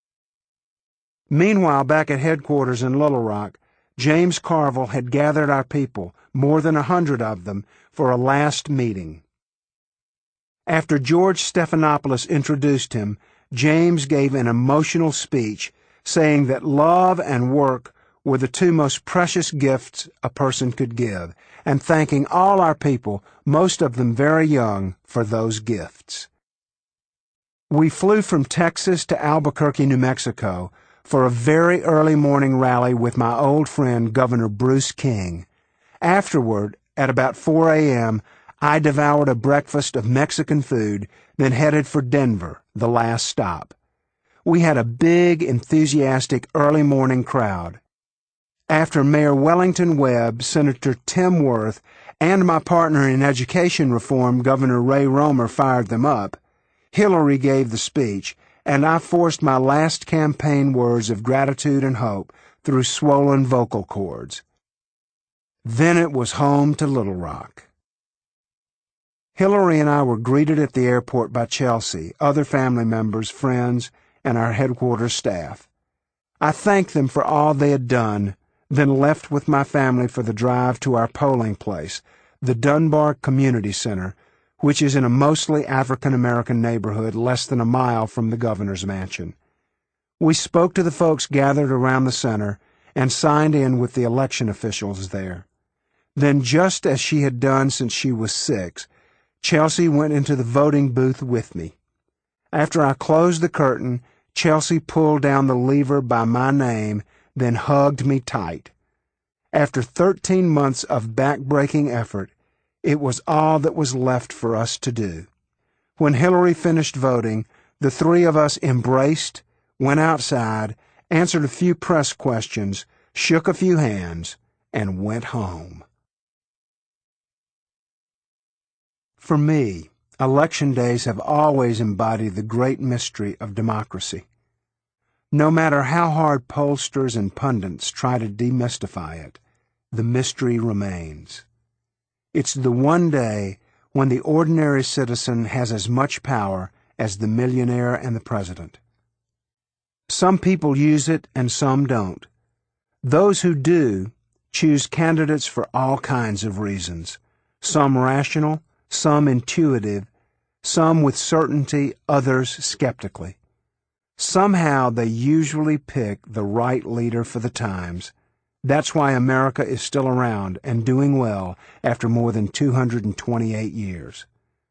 Meanwhile, back at headquarters in Little Rock, James Carville had gathered our people, more than 100 of them, for a last meeting. After George Stephanopoulos introduced him, James gave an emotional speech saying that love and work were the 2 most precious gifts a person could give, and thanking all our people, most of them very young, for those gifts. We flew from Texas to Albuquerque, New Mexico, for a very early morning rally with my old friend Governor Bruce King. Afterward, at about 4 a.m., I devoured a breakfast of Mexican food, then headed for Denver, the last stop. We had a big, enthusiastic early morning crowd. After Mayor Wellington Webb, Senator Tim Worth, and my partner in education reform, Governor Ray Romer, fired them up, Hillary gave the speech, and I forced my last campaign words of gratitude and hope through swollen vocal cords. Then it was home to Little Rock. Hillary and I were greeted at the airport by Chelsea, other family members, friends, and our headquarters staff. I thanked them for all they had done, then left with my family for the drive to our polling place, the Dunbar Community Center, which is in a mostly African-American neighborhood less than a mile from the governor's mansion. We spoke to the folks gathered around the center and signed in with the election officials there. Then, just as she had done since she was 6, Chelsea went into the voting booth with me. After I closed the curtain, Chelsea pulled down the lever by my name, then hugged me tight. After 13 months of back-breaking effort, it was all that was left for us to do. When Hillary finished voting, the three of us embraced, went outside, answered a few press questions, shook a few hands, and went home. For me, election days have always embodied the great mystery of democracy. No matter how hard pollsters and pundits try to demystify it, the mystery remains. It's the one day when the ordinary citizen has as much power as the millionaire and the president. Some people use it and some don't. Those who do choose candidates for all kinds of reasons, some rational, some intuitive, some with certainty, others skeptically. Somehow they usually pick the right leader for the times. That's why America is still around and doing well after more than 228 years.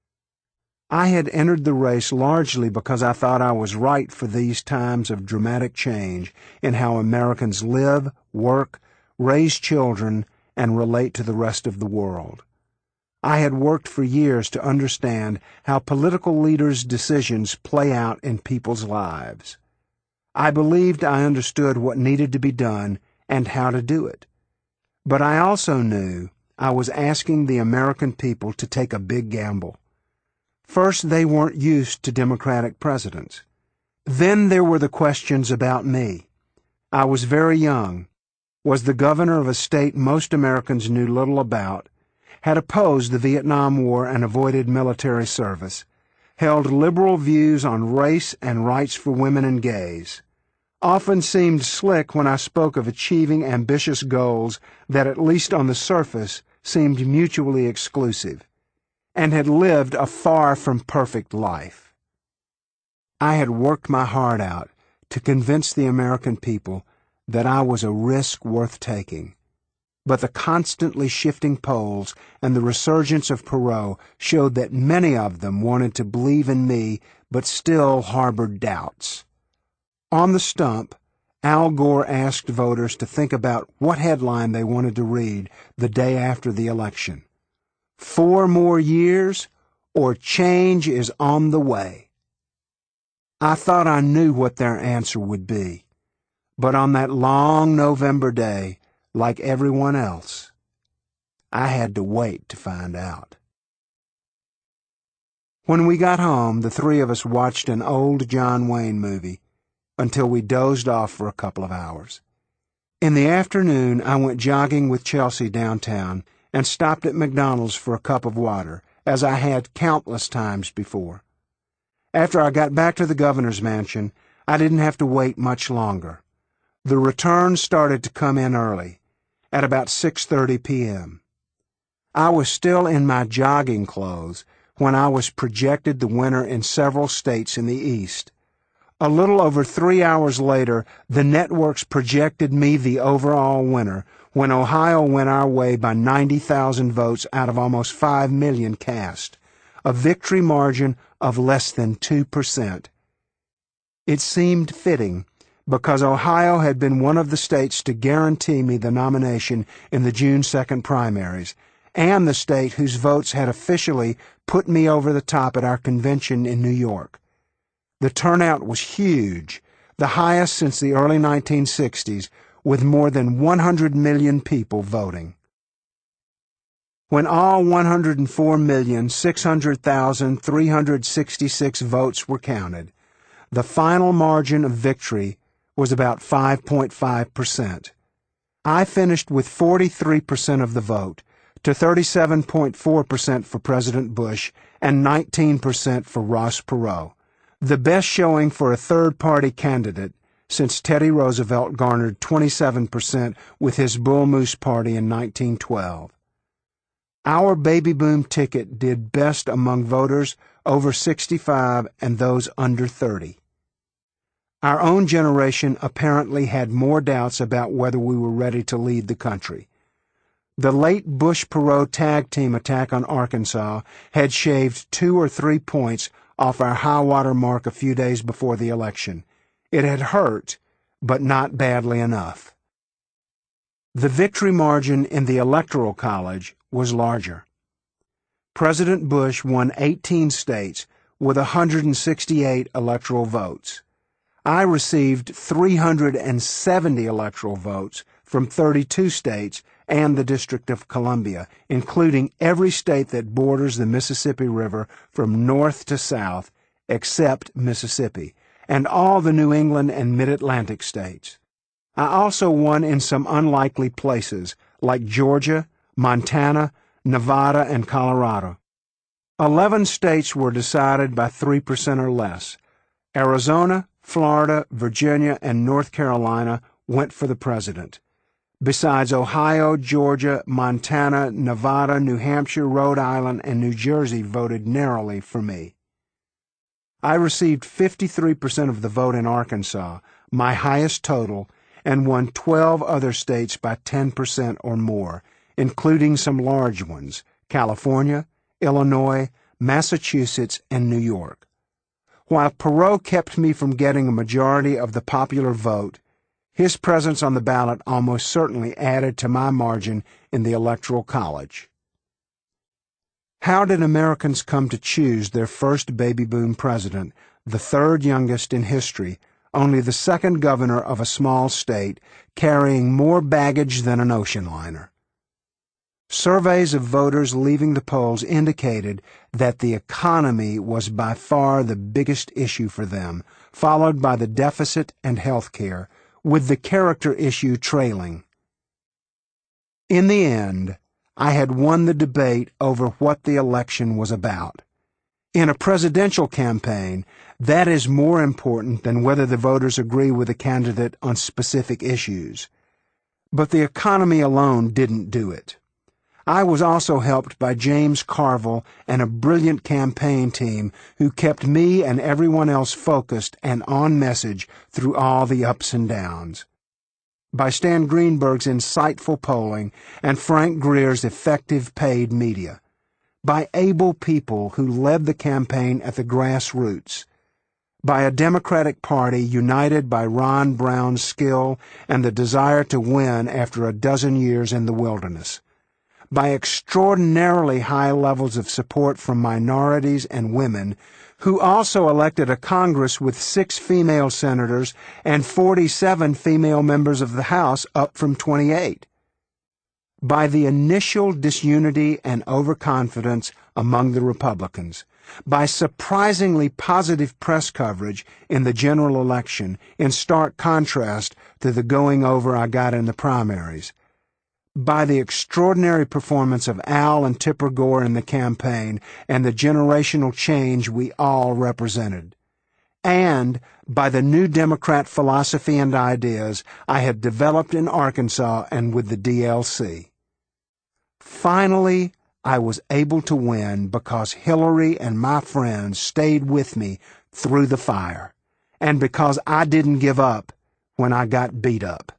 I had entered the race largely because I thought I was right for these times of dramatic change in how Americans live, work, raise children, and relate to the rest of the world. I had worked for years to understand how political leaders' decisions play out in people's lives. I believed I understood what needed to be done and how to do it. But I also knew I was asking the American people to take a big gamble. First, they weren't used to Democratic presidents. Then there were the questions about me. I was very young, was the governor of a state most Americans knew little about, had opposed the Vietnam War and avoided military service, held liberal views on race and rights for women and gays, often seemed slick when I spoke of achieving ambitious goals that, at least on the surface, seemed mutually exclusive, and had lived a far from perfect life. I had worked my heart out to convince the American people that I was a risk worth taking. But the constantly shifting polls and the resurgence of Perot showed that many of them wanted to believe in me but still harbored doubts. On the stump, Al Gore asked voters to think about what headline they wanted to read the day after the election. 4 more years, or change is on the way. I thought I knew what their answer would be, but on that long November day, like everyone else, I had to wait to find out. When we got home, the three of us watched an old John Wayne movie until we dozed off for a couple of hours. In the afternoon, I went jogging with Chelsea downtown and stopped at McDonald's for a cup of water, as I had countless times before. After I got back to the governor's mansion, I didn't have to wait much longer. The returns started to come in early, at about 6:30 p.m. I was still in my jogging clothes when I was projected the winner in several states in the East. A little over 3 hours later, the networks projected me the overall winner when Ohio went our way by 90,000 votes out of almost 5 million cast, a victory margin of less than 2%. It seemed fitting because Ohio had been one of the states to guarantee me the nomination in the June 2nd primaries, and the state whose votes had officially put me over the top at our convention in New York. The turnout was huge, the highest since the early 1960s, with more than 100 million people voting. When all 104,600,366 votes were counted, the final margin of victory was about 5.5%. I finished with 43% of the vote, to 37.4% for President Bush and 19% for Ross Perot, the best showing for a third-party candidate since Teddy Roosevelt garnered 27% with his Bull Moose Party in 1912. Our baby boom ticket did best among voters over 65 and those under 30. Our own generation apparently had more doubts about whether we were ready to lead the country. The late Bush-Perot tag team attack on Arkansas had shaved 2 or 3 points off our high-water mark a few days before the election. It had hurt, but not badly enough. The victory margin in the Electoral College was larger. President Bush won 18 states with 168 electoral votes. I received 370 electoral votes from 32 states and the District of Columbia, including every state that borders the Mississippi River from north to south, except Mississippi, and all the New England and Mid-Atlantic states. I also won in some unlikely places, like Georgia, Montana, Nevada, and Colorado. 11 states were decided by 3% or less. Arizona, Florida, Virginia, and North Carolina went for the president. Besides Ohio, Georgia, Montana, Nevada, New Hampshire, Rhode Island, and New Jersey voted narrowly for me. I received 53% of the vote in Arkansas, my highest total, and won 12 other states by 10% or more, including some large ones, California, Illinois, Massachusetts, and New York. While Perot kept me from getting a majority of the popular vote, his presence on the ballot almost certainly added to my margin in the Electoral College. How did Americans come to choose their first baby boom president, the third youngest in history, only the second governor of a small state, carrying more baggage than an ocean liner? Surveys of voters leaving the polls indicated that the economy was by far the biggest issue for them, followed by the deficit and health care, with the character issue trailing. In the end, I had won the debate over what the election was about. In a presidential campaign, that is more important than whether the voters agree with a candidate on specific issues. But the economy alone didn't do it. I was also helped by James Carville and a brilliant campaign team who kept me and everyone else focused and on message through all the ups and downs. By Stan Greenberg's insightful polling and Frank Greer's effective paid media. By able people who led the campaign at the grassroots. By a Democratic Party united by Ron Brown's skill and the desire to win after a dozen years in the wilderness. By extraordinarily high levels of support from minorities and women, who also elected a Congress with 6 female senators and 47 female members of the House, up from 28. By the initial disunity and overconfidence among the Republicans. By surprisingly positive press coverage in the general election, in stark contrast to the going over I got in the primaries. By the extraordinary performance of Al and Tipper Gore in the campaign and the generational change we all represented. And by the new Democrat philosophy and ideas I had developed in Arkansas and with the DLC. Finally, I was able to win because Hillary and my friends stayed with me through the fire, and because I didn't give up when I got beat up.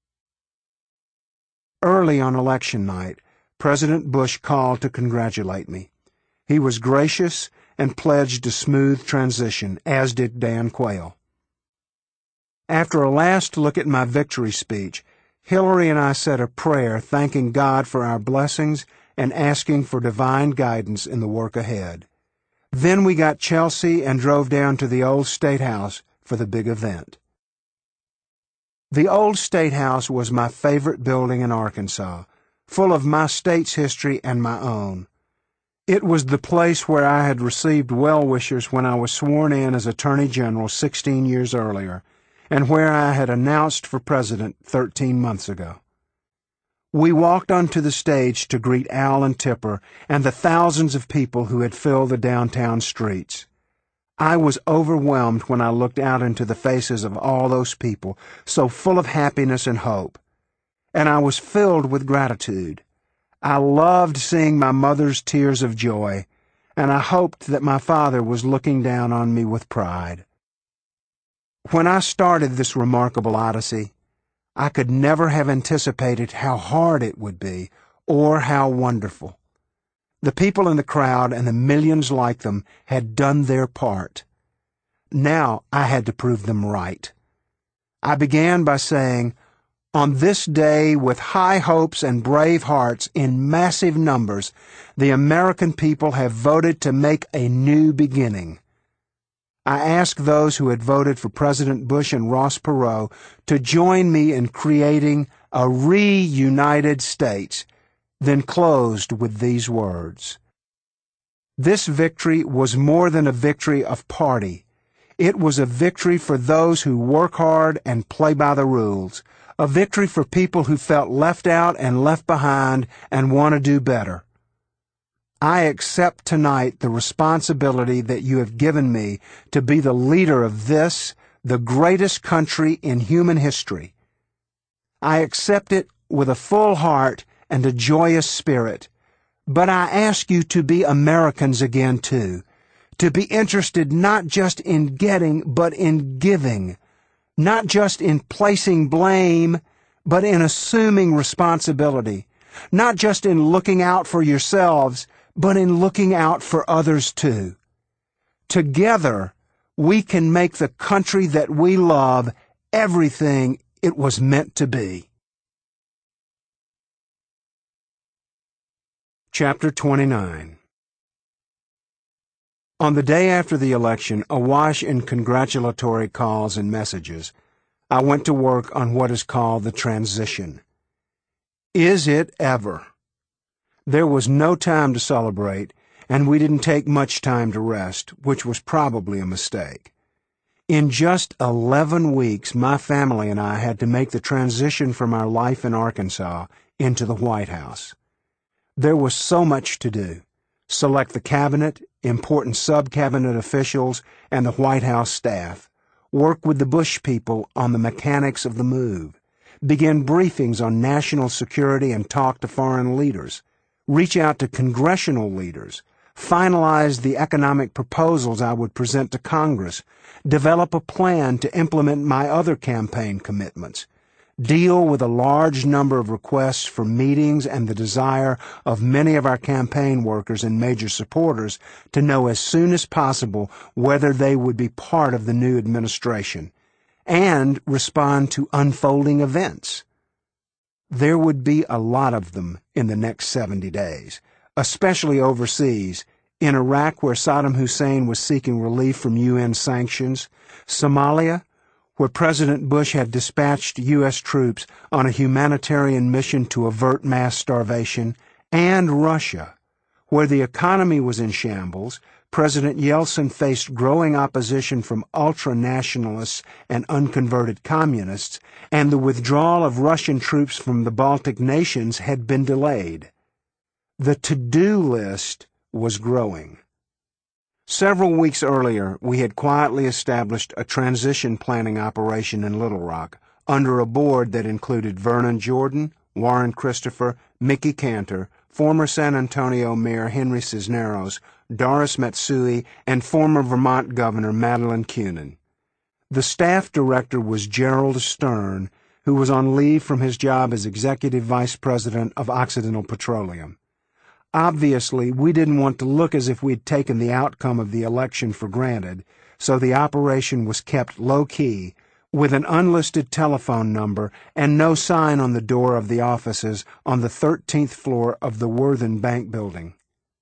Early on election night, President Bush called to congratulate me. He was gracious and pledged a smooth transition, as did Dan Quayle. After a last look at my victory speech, Hillary and I said a prayer thanking God for our blessings and asking for divine guidance in the work ahead. Then we got Chelsea and drove down to the old State House for the big event. The old State House was my favorite building in Arkansas, full of my state's history and my own. It was the place where I had received well-wishers when I was sworn in as Attorney General 16 years earlier, and where I had announced for president 13 months ago. We walked onto the stage to greet Al and Tipper and the thousands of people who had filled the downtown streets. I was overwhelmed when I looked out into the faces of all those people, so full of happiness and hope. And I was filled with gratitude. I loved seeing my mother's tears of joy, and I hoped that my father was looking down on me with pride. When I started this remarkable odyssey, I could never have anticipated how hard it would be, or how wonderful. The people in the crowd and the millions like them had done their part. Now I had to prove them right. I began by saying, "On this day, with high hopes and brave hearts in massive numbers, the American people have voted to make a new beginning." I asked those who had voted for President Bush and Ross Perot to join me in creating a reunited States, then closed with these words. This victory was more than a victory of party. It was a victory for those who work hard and play by the rules, a victory for people who felt left out and left behind and want to do better. I accept tonight the responsibility that you have given me to be the leader of this, the greatest country in human history. I accept it with a full heart and a joyous spirit, but I ask you to be Americans again too, to be interested not just in getting but in giving, not just in placing blame but in assuming responsibility, not just in looking out for yourselves but in looking out for others too. Together, we can make the country that we love everything it was meant to be. Chapter 29. On the day after the election, awash in congratulatory calls and messages, I went to work on what is called the transition. Is it ever? There was no time to celebrate, and we didn't take much time to rest, which was probably a mistake. In just 11 weeks, my family and I had to make the transition from our life in Arkansas into the White House. There was so much to do. Select the cabinet, important sub-cabinet officials, and the White House staff. Work with the Bush people on the mechanics of the move. Begin briefings on national security and talk to foreign leaders. Reach out to congressional leaders. Finalize the economic proposals I would present to Congress. Develop a plan to implement my other campaign commitments. Deal with a large number of requests for meetings and the desire of many of our campaign workers and major supporters to know as soon as possible whether they would be part of the new administration, and respond to unfolding events. There would be a lot of them in the next 70 days, especially overseas, in Iraq where Saddam Hussein was seeking relief from UN sanctions, Somalia, where President Bush had dispatched U.S. troops on a humanitarian mission to avert mass starvation, and Russia, where the economy was in shambles. President Yeltsin faced growing opposition from ultra-nationalists and unconverted communists, and the withdrawal of Russian troops from the Baltic nations had been delayed. The to-do list was growing. Several weeks earlier, we had quietly established a transition planning operation in Little Rock under a board that included Vernon Jordan, Warren Christopher, Mickey Cantor, former San Antonio Mayor Henry Cisneros, Doris Matsui, and former Vermont Governor Madeleine Kunin. The staff director was Gerald Stern, who was on leave from his job as Executive Vice President of Occidental Petroleum. Obviously, we didn't want to look as if we'd taken the outcome of the election for granted, so the operation was kept low-key, with an unlisted telephone number and no sign on the door of the offices on the 13th floor of the Worthen Bank building.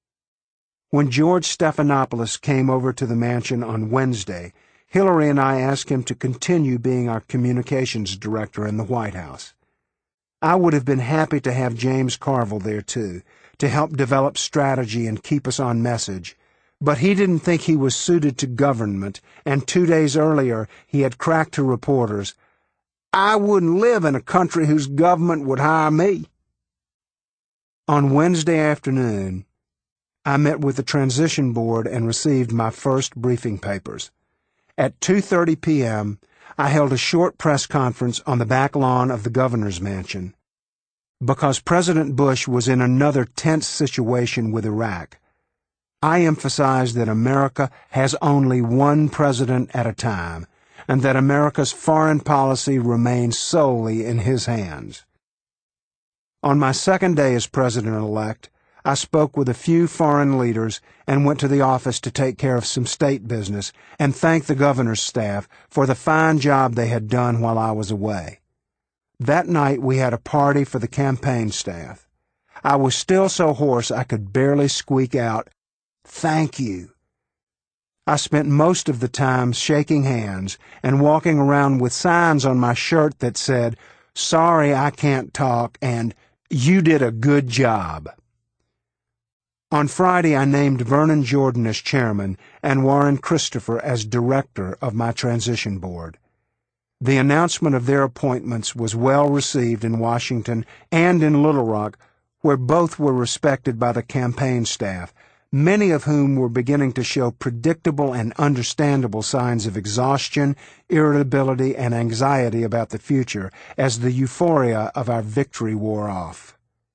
When George Stephanopoulos came over to the mansion on Wednesday, Hillary and I asked him to continue being our communications director in the White House. I would have been happy to have James Carville there, too, to help develop strategy and keep us on message, but he didn't think he was suited to government, and 2 days earlier he had cracked to reporters, "I wouldn't live in a country whose government would hire me." On Wednesday afternoon, I met with the transition board and received my first briefing papers. At 2:30 p.m., I held a short press conference on the back lawn of the governor's mansion. Because President Bush was in another tense situation with Iraq, I emphasized that America has only one president at a time, and that America's foreign policy remains solely in his hands. On my second day as president-elect, I spoke with a few foreign leaders and went to the office to take care of some state business and thank the governor's staff for the fine job they had done while I was away. That night we had a party for the campaign staff. I was still so hoarse I could barely squeak out, "Thank you." I spent most of the time shaking hands and walking around with signs on my shirt that said, "Sorry I can't talk," and "You did a good job." On Friday, I named Vernon Jordan as chairman and Warren Christopher as director of my transition board. The announcement of their appointments was well received in Washington and in Little Rock, where both were respected by the campaign staff, many of whom were beginning to show predictable and understandable signs of exhaustion, irritability, and anxiety about the future as the euphoria of our victory wore off.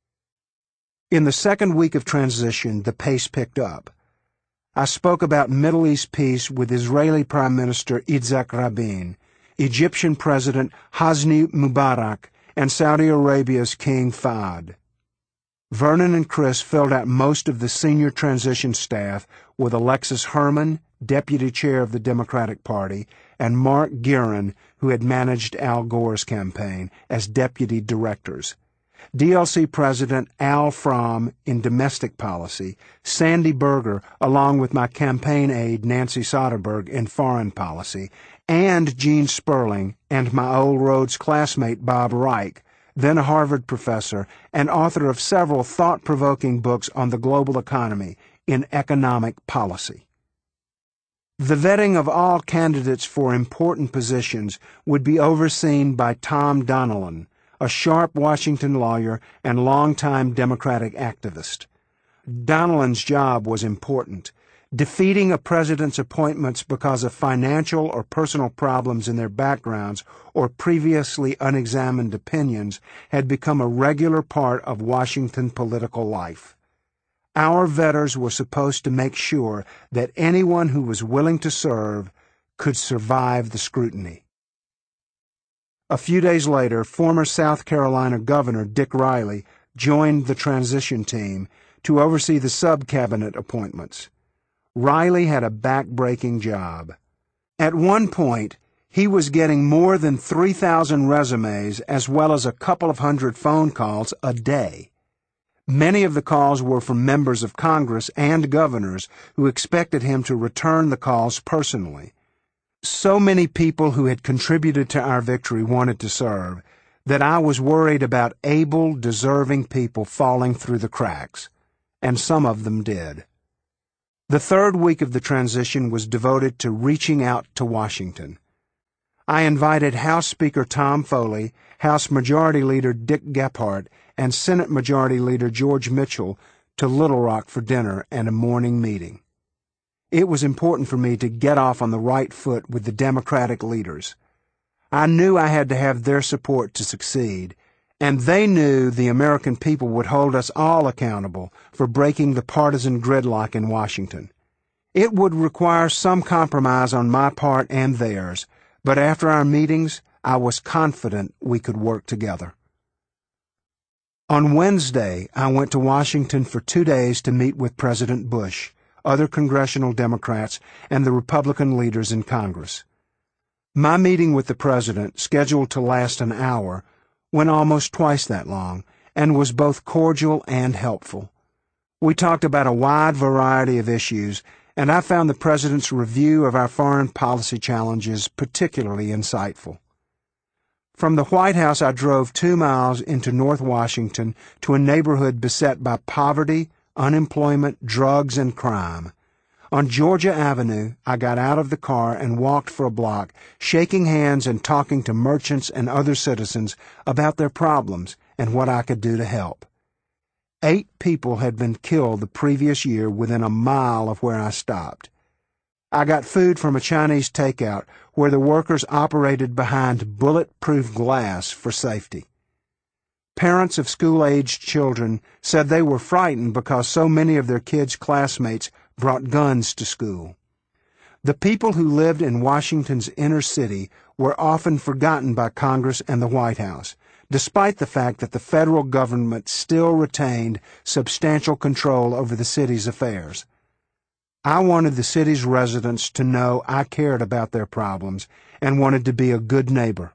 In the second week of transition, the pace picked up. I spoke about Middle East peace with Israeli Prime Minister Yitzhak Rabin, Egyptian President Hosni Mubarak, and Saudi Arabia's King Fahd. Vernon and Chris filled out most of the senior transition staff, with Alexis Herman, deputy chair of the Democratic Party, and Mark Gearan, who had managed Al Gore's campaign, as deputy directors. DLC President Al Fromm in domestic policy, Sandy Berger, along with my campaign aide Nancy Soderberg in foreign policy, and Gene Sperling and my old Rhodes classmate Bob Reich, then a Harvard professor and author of several thought-provoking books on the global economy, in economic policy. The vetting of all candidates for important positions would be overseen by Tom Donilon, a sharp Washington lawyer and longtime Democratic activist. Donilon's job was important. Defeating a president's appointments because of financial or personal problems in their backgrounds or previously unexamined opinions had become a regular part of Washington political life. Our vetters were supposed to make sure that anyone who was willing to serve could survive the scrutiny. A few days later, former South Carolina Governor Dick Riley joined the transition team to oversee the sub-cabinet appointments. Riley had a back-breaking job. At one point, he was getting more than 3,000 resumes as well as a couple of hundred phone calls a day. Many of the calls were from members of Congress and governors who expected him to return the calls personally. So many people who had contributed to our victory wanted to serve that I was worried about able, deserving people falling through the cracks, and some of them did. The third week of the transition was devoted to reaching out to Washington. I invited House Speaker Tom Foley, House Majority Leader Dick Gephardt, and Senate Majority Leader George Mitchell to Little Rock for dinner and a morning meeting. It was important for me to get off on the right foot with the Democratic leaders. I knew I had to have their support to succeed, and they knew the American people would hold us all accountable for breaking the partisan gridlock in Washington. It would require some compromise on my part and theirs, but after our meetings, I was confident we could work together. On Wednesday, I went to Washington for 2 days to meet with President Bush, other congressional Democrats, and the Republican leaders in Congress. My meeting with the president, scheduled to last an hour, went almost twice that long, and was both cordial and helpful. We talked about a wide variety of issues, and I found the president's review of our foreign policy challenges particularly insightful. From the White House, I drove 2 miles into North Washington to a neighborhood beset by poverty, unemployment, drugs, and crime. On Georgia Avenue, I got out of the car and walked for a block, shaking hands and talking to merchants and other citizens about their problems and what I could do to help. 8 people had been killed the previous year within a mile of where I stopped. I got food from a Chinese takeout where the workers operated behind bulletproof glass for safety. Parents of school-aged children said they were frightened because so many of their kids' classmates brought guns to school. The people who lived in Washington's inner city were often forgotten by Congress and the White House, despite the fact that the federal government still retained substantial control over the city's affairs. I wanted the city's residents to know I cared about their problems and wanted to be a good neighbor.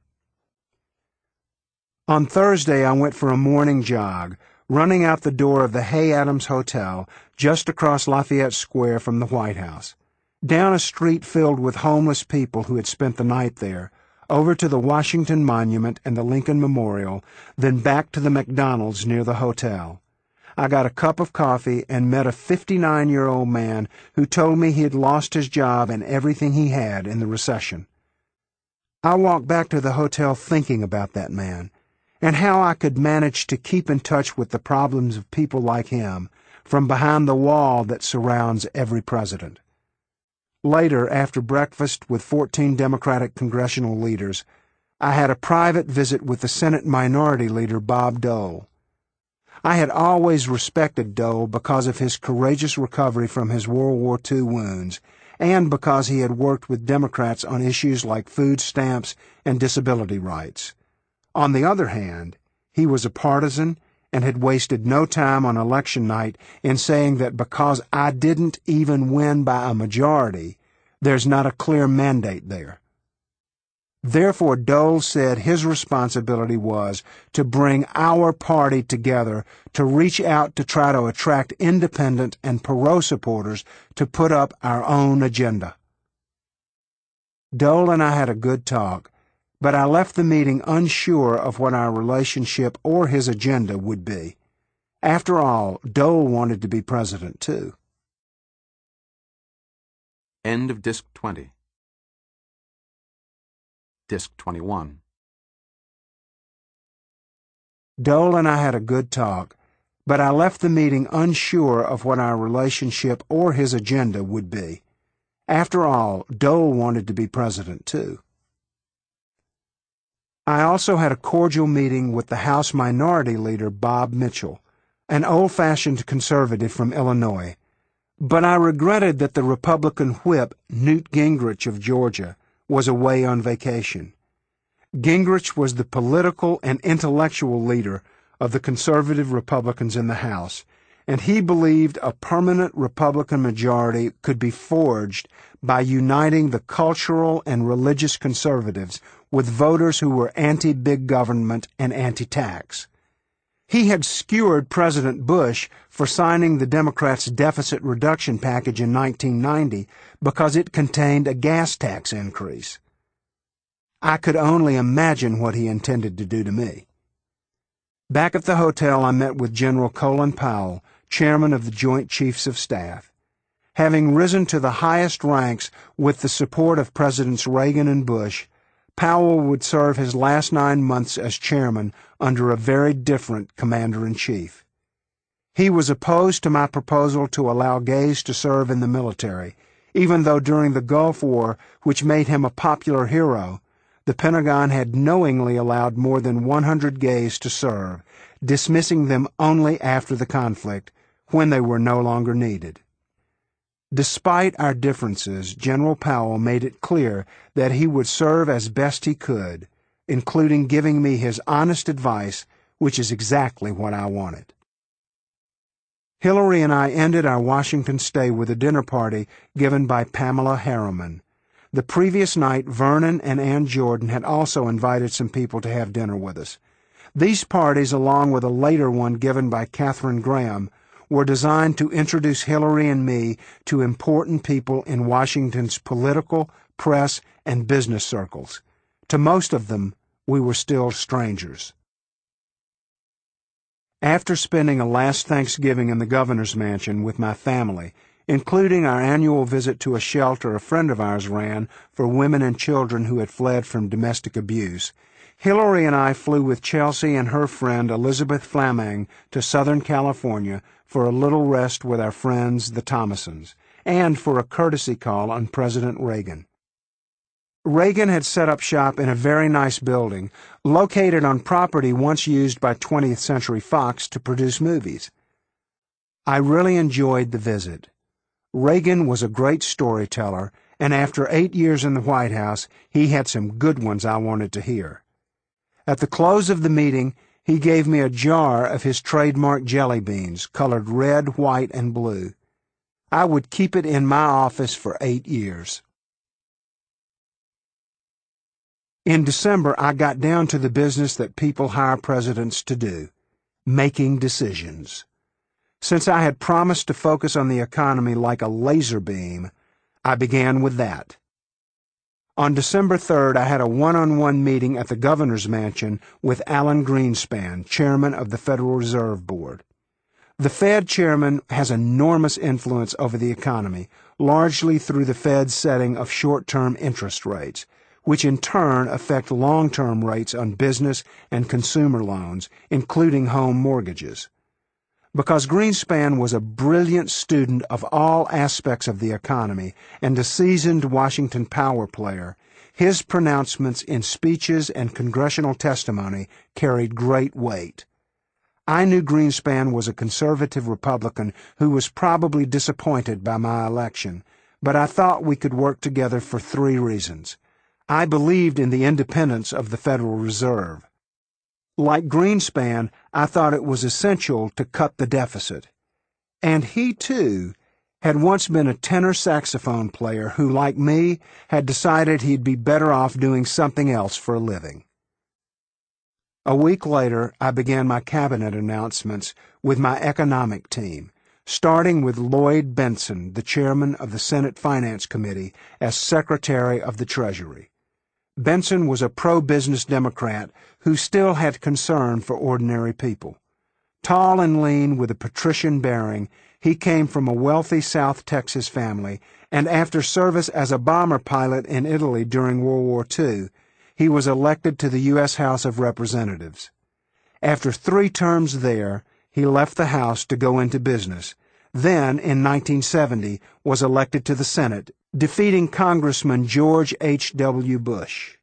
On Thursday, I went for a morning jog, running out the door of the Hay Adams Hotel just across Lafayette Square from the White House, down a street filled with homeless people who had spent the night there, over to the Washington Monument and the Lincoln Memorial, then back to the McDonald's near the hotel. I got a cup of coffee and met a 59-year-old man who told me he had lost his job and everything he had in the recession. I walked back to the hotel thinking about that man, and how I could manage to keep in touch with the problems of people like him from behind the wall that surrounds every president. Later, after breakfast with 14 Democratic congressional leaders, I had a private visit with the Senate Minority Leader Bob Dole. I had always respected Dole because of his courageous recovery from his World War II wounds, and because he had worked with Democrats on issues like food stamps and disability rights. On the other hand, he was a partisan and had wasted no time on election night in saying that because I didn't even win by a majority, there's not a clear mandate there. Therefore, Dole said his responsibility was to bring our party together to reach out to try to attract independent and Perot supporters to put up our own agenda. Dole and I had a good talk, but I left the meeting unsure of what our relationship or his agenda would be. After all, Dole wanted to be president, too. End of Disc 20. Disc 21. Dole and I had a good talk, but I left the meeting unsure of what our relationship or his agenda would be. After all, Dole wanted to be president, too. I also had a cordial meeting with the House Minority Leader Bob Mitchell, an old-fashioned conservative from Illinois, but I regretted that the Republican whip, Newt Gingrich of Georgia, was away on vacation. Gingrich was the political and intellectual leader of the conservative Republicans in the House, and he believed a permanent Republican majority could be forged by uniting the cultural and religious conservatives with voters who were anti-big government and anti-tax. He had skewered President Bush for signing the Democrats' deficit reduction package in 1990 because it contained a gas tax increase. I could only imagine what he intended to do to me. Back at the hotel, I met with General Colin Powell, chairman of the Joint Chiefs of Staff. Having risen to the highest ranks with the support of Presidents Reagan and Bush, Powell would serve his last 9 months as chairman under a very different commander-in-chief. He was opposed to my proposal to allow gays to serve in the military, even though during the Gulf War, which made him a popular hero, the Pentagon had knowingly allowed more than 100 gays to serve, dismissing them only after the conflict, when they were no longer needed. Despite our differences, General Powell made it clear that he would serve as best he could, including giving me his honest advice, which is exactly what I wanted. Hillary and I ended our Washington stay with a dinner party given by Pamela Harriman. The previous night, Vernon and Ann Jordan had also invited some people to have dinner with us. These parties, along with a later one given by Katharine Graham, were designed to introduce Hillary and me to important people in Washington's political, press, and business circles. To most of them, we were still strangers. After spending a last Thanksgiving in the governor's mansion with my family, including our annual visit to a shelter a friend of ours ran for women and children who had fled from domestic abuse, Hillary and I flew with Chelsea and her friend Elizabeth Flaming to Southern California for a little rest with our friends, the Thomasons, and for a courtesy call on President Reagan. Reagan had set up shop in a very nice building, located on property once used by 20th Century Fox to produce movies. I really enjoyed the visit. Reagan was a great storyteller, and after 8 years in the White House, he had some good ones I wanted to hear. At the close of the meeting, he gave me a jar of his trademark jelly beans, colored red, white, and blue. I would keep it in my office for 8 years. In December, I got down to the business that people hire presidents to do, making decisions. Since I had promised to focus on the economy like a laser beam, I began with that. On December 3rd, I had a one-on-one meeting at the governor's mansion with Alan Greenspan, chairman of the Federal Reserve Board. The Fed chairman has enormous influence over the economy, largely through the Fed's setting of short-term interest rates, which in turn affect long-term rates on business and consumer loans, including home mortgages. Because Greenspan was a brilliant student of all aspects of the economy and a seasoned Washington power player, his pronouncements in speeches and congressional testimony carried great weight. I knew Greenspan was a conservative Republican who was probably disappointed by my election, but I thought we could work together for 3 reasons. I believed in the independence of the Federal Reserve. Like Greenspan, I thought it was essential to cut the deficit. And he, too, had once been a tenor saxophone player who, like me, had decided he'd be better off doing something else for a living. A week later, I began my cabinet announcements with my economic team, starting with Lloyd Bentsen, the chairman of the Senate Finance Committee, as Secretary of the Treasury. Bentsen was a pro-business Democrat who still had concern for ordinary people. Tall and lean with a patrician bearing, he came from a wealthy South Texas family, and after service as a bomber pilot in Italy during World War II, he was elected to the U.S. House of Representatives. After 3 terms there, he left the House to go into business. Then, in 1970, was elected to the Senate, defeating Congressman George H.W. Bush.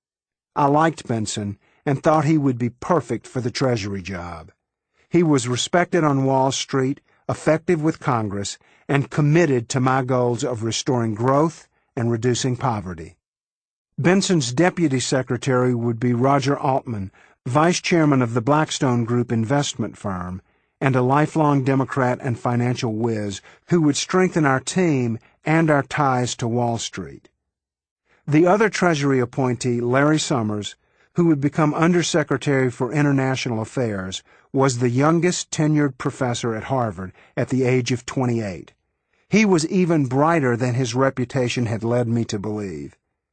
I liked Bentsen and thought he would be perfect for the Treasury job. He was respected on Wall Street, effective with Congress, and committed to my goals of restoring growth and reducing poverty. Bentsen's deputy secretary would be Roger Altman, vice chairman of the Blackstone Group investment firm, and a lifelong Democrat and financial whiz who would strengthen our team and our ties to Wall Street. The other Treasury appointee, Larry Summers, who would become Undersecretary for International Affairs, was the youngest tenured professor at Harvard at the age of 28. He was even brighter than his reputation had led me to believe.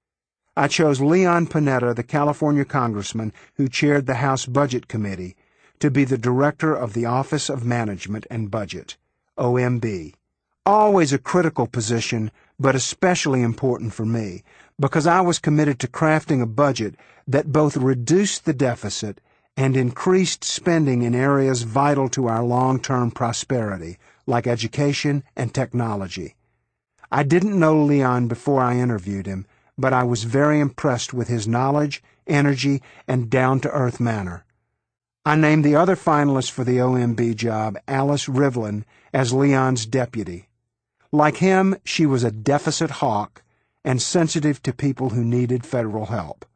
I chose Leon Panetta, the California congressman who chaired the House Budget Committee, to be the director of the Office of Management and Budget, OMB. Always a critical position, but especially important for me, because I was committed to crafting a budget that both reduced the deficit and increased spending in areas vital to our long-term prosperity, like education and technology. I didn't know Leon before I interviewed him, but I was very impressed with his knowledge, energy, and down-to-earth manner. I named the other finalist for the OMB job, Alice Rivlin, as Leon's deputy. Like him, she was a deficit hawk and sensitive to people who needed federal help.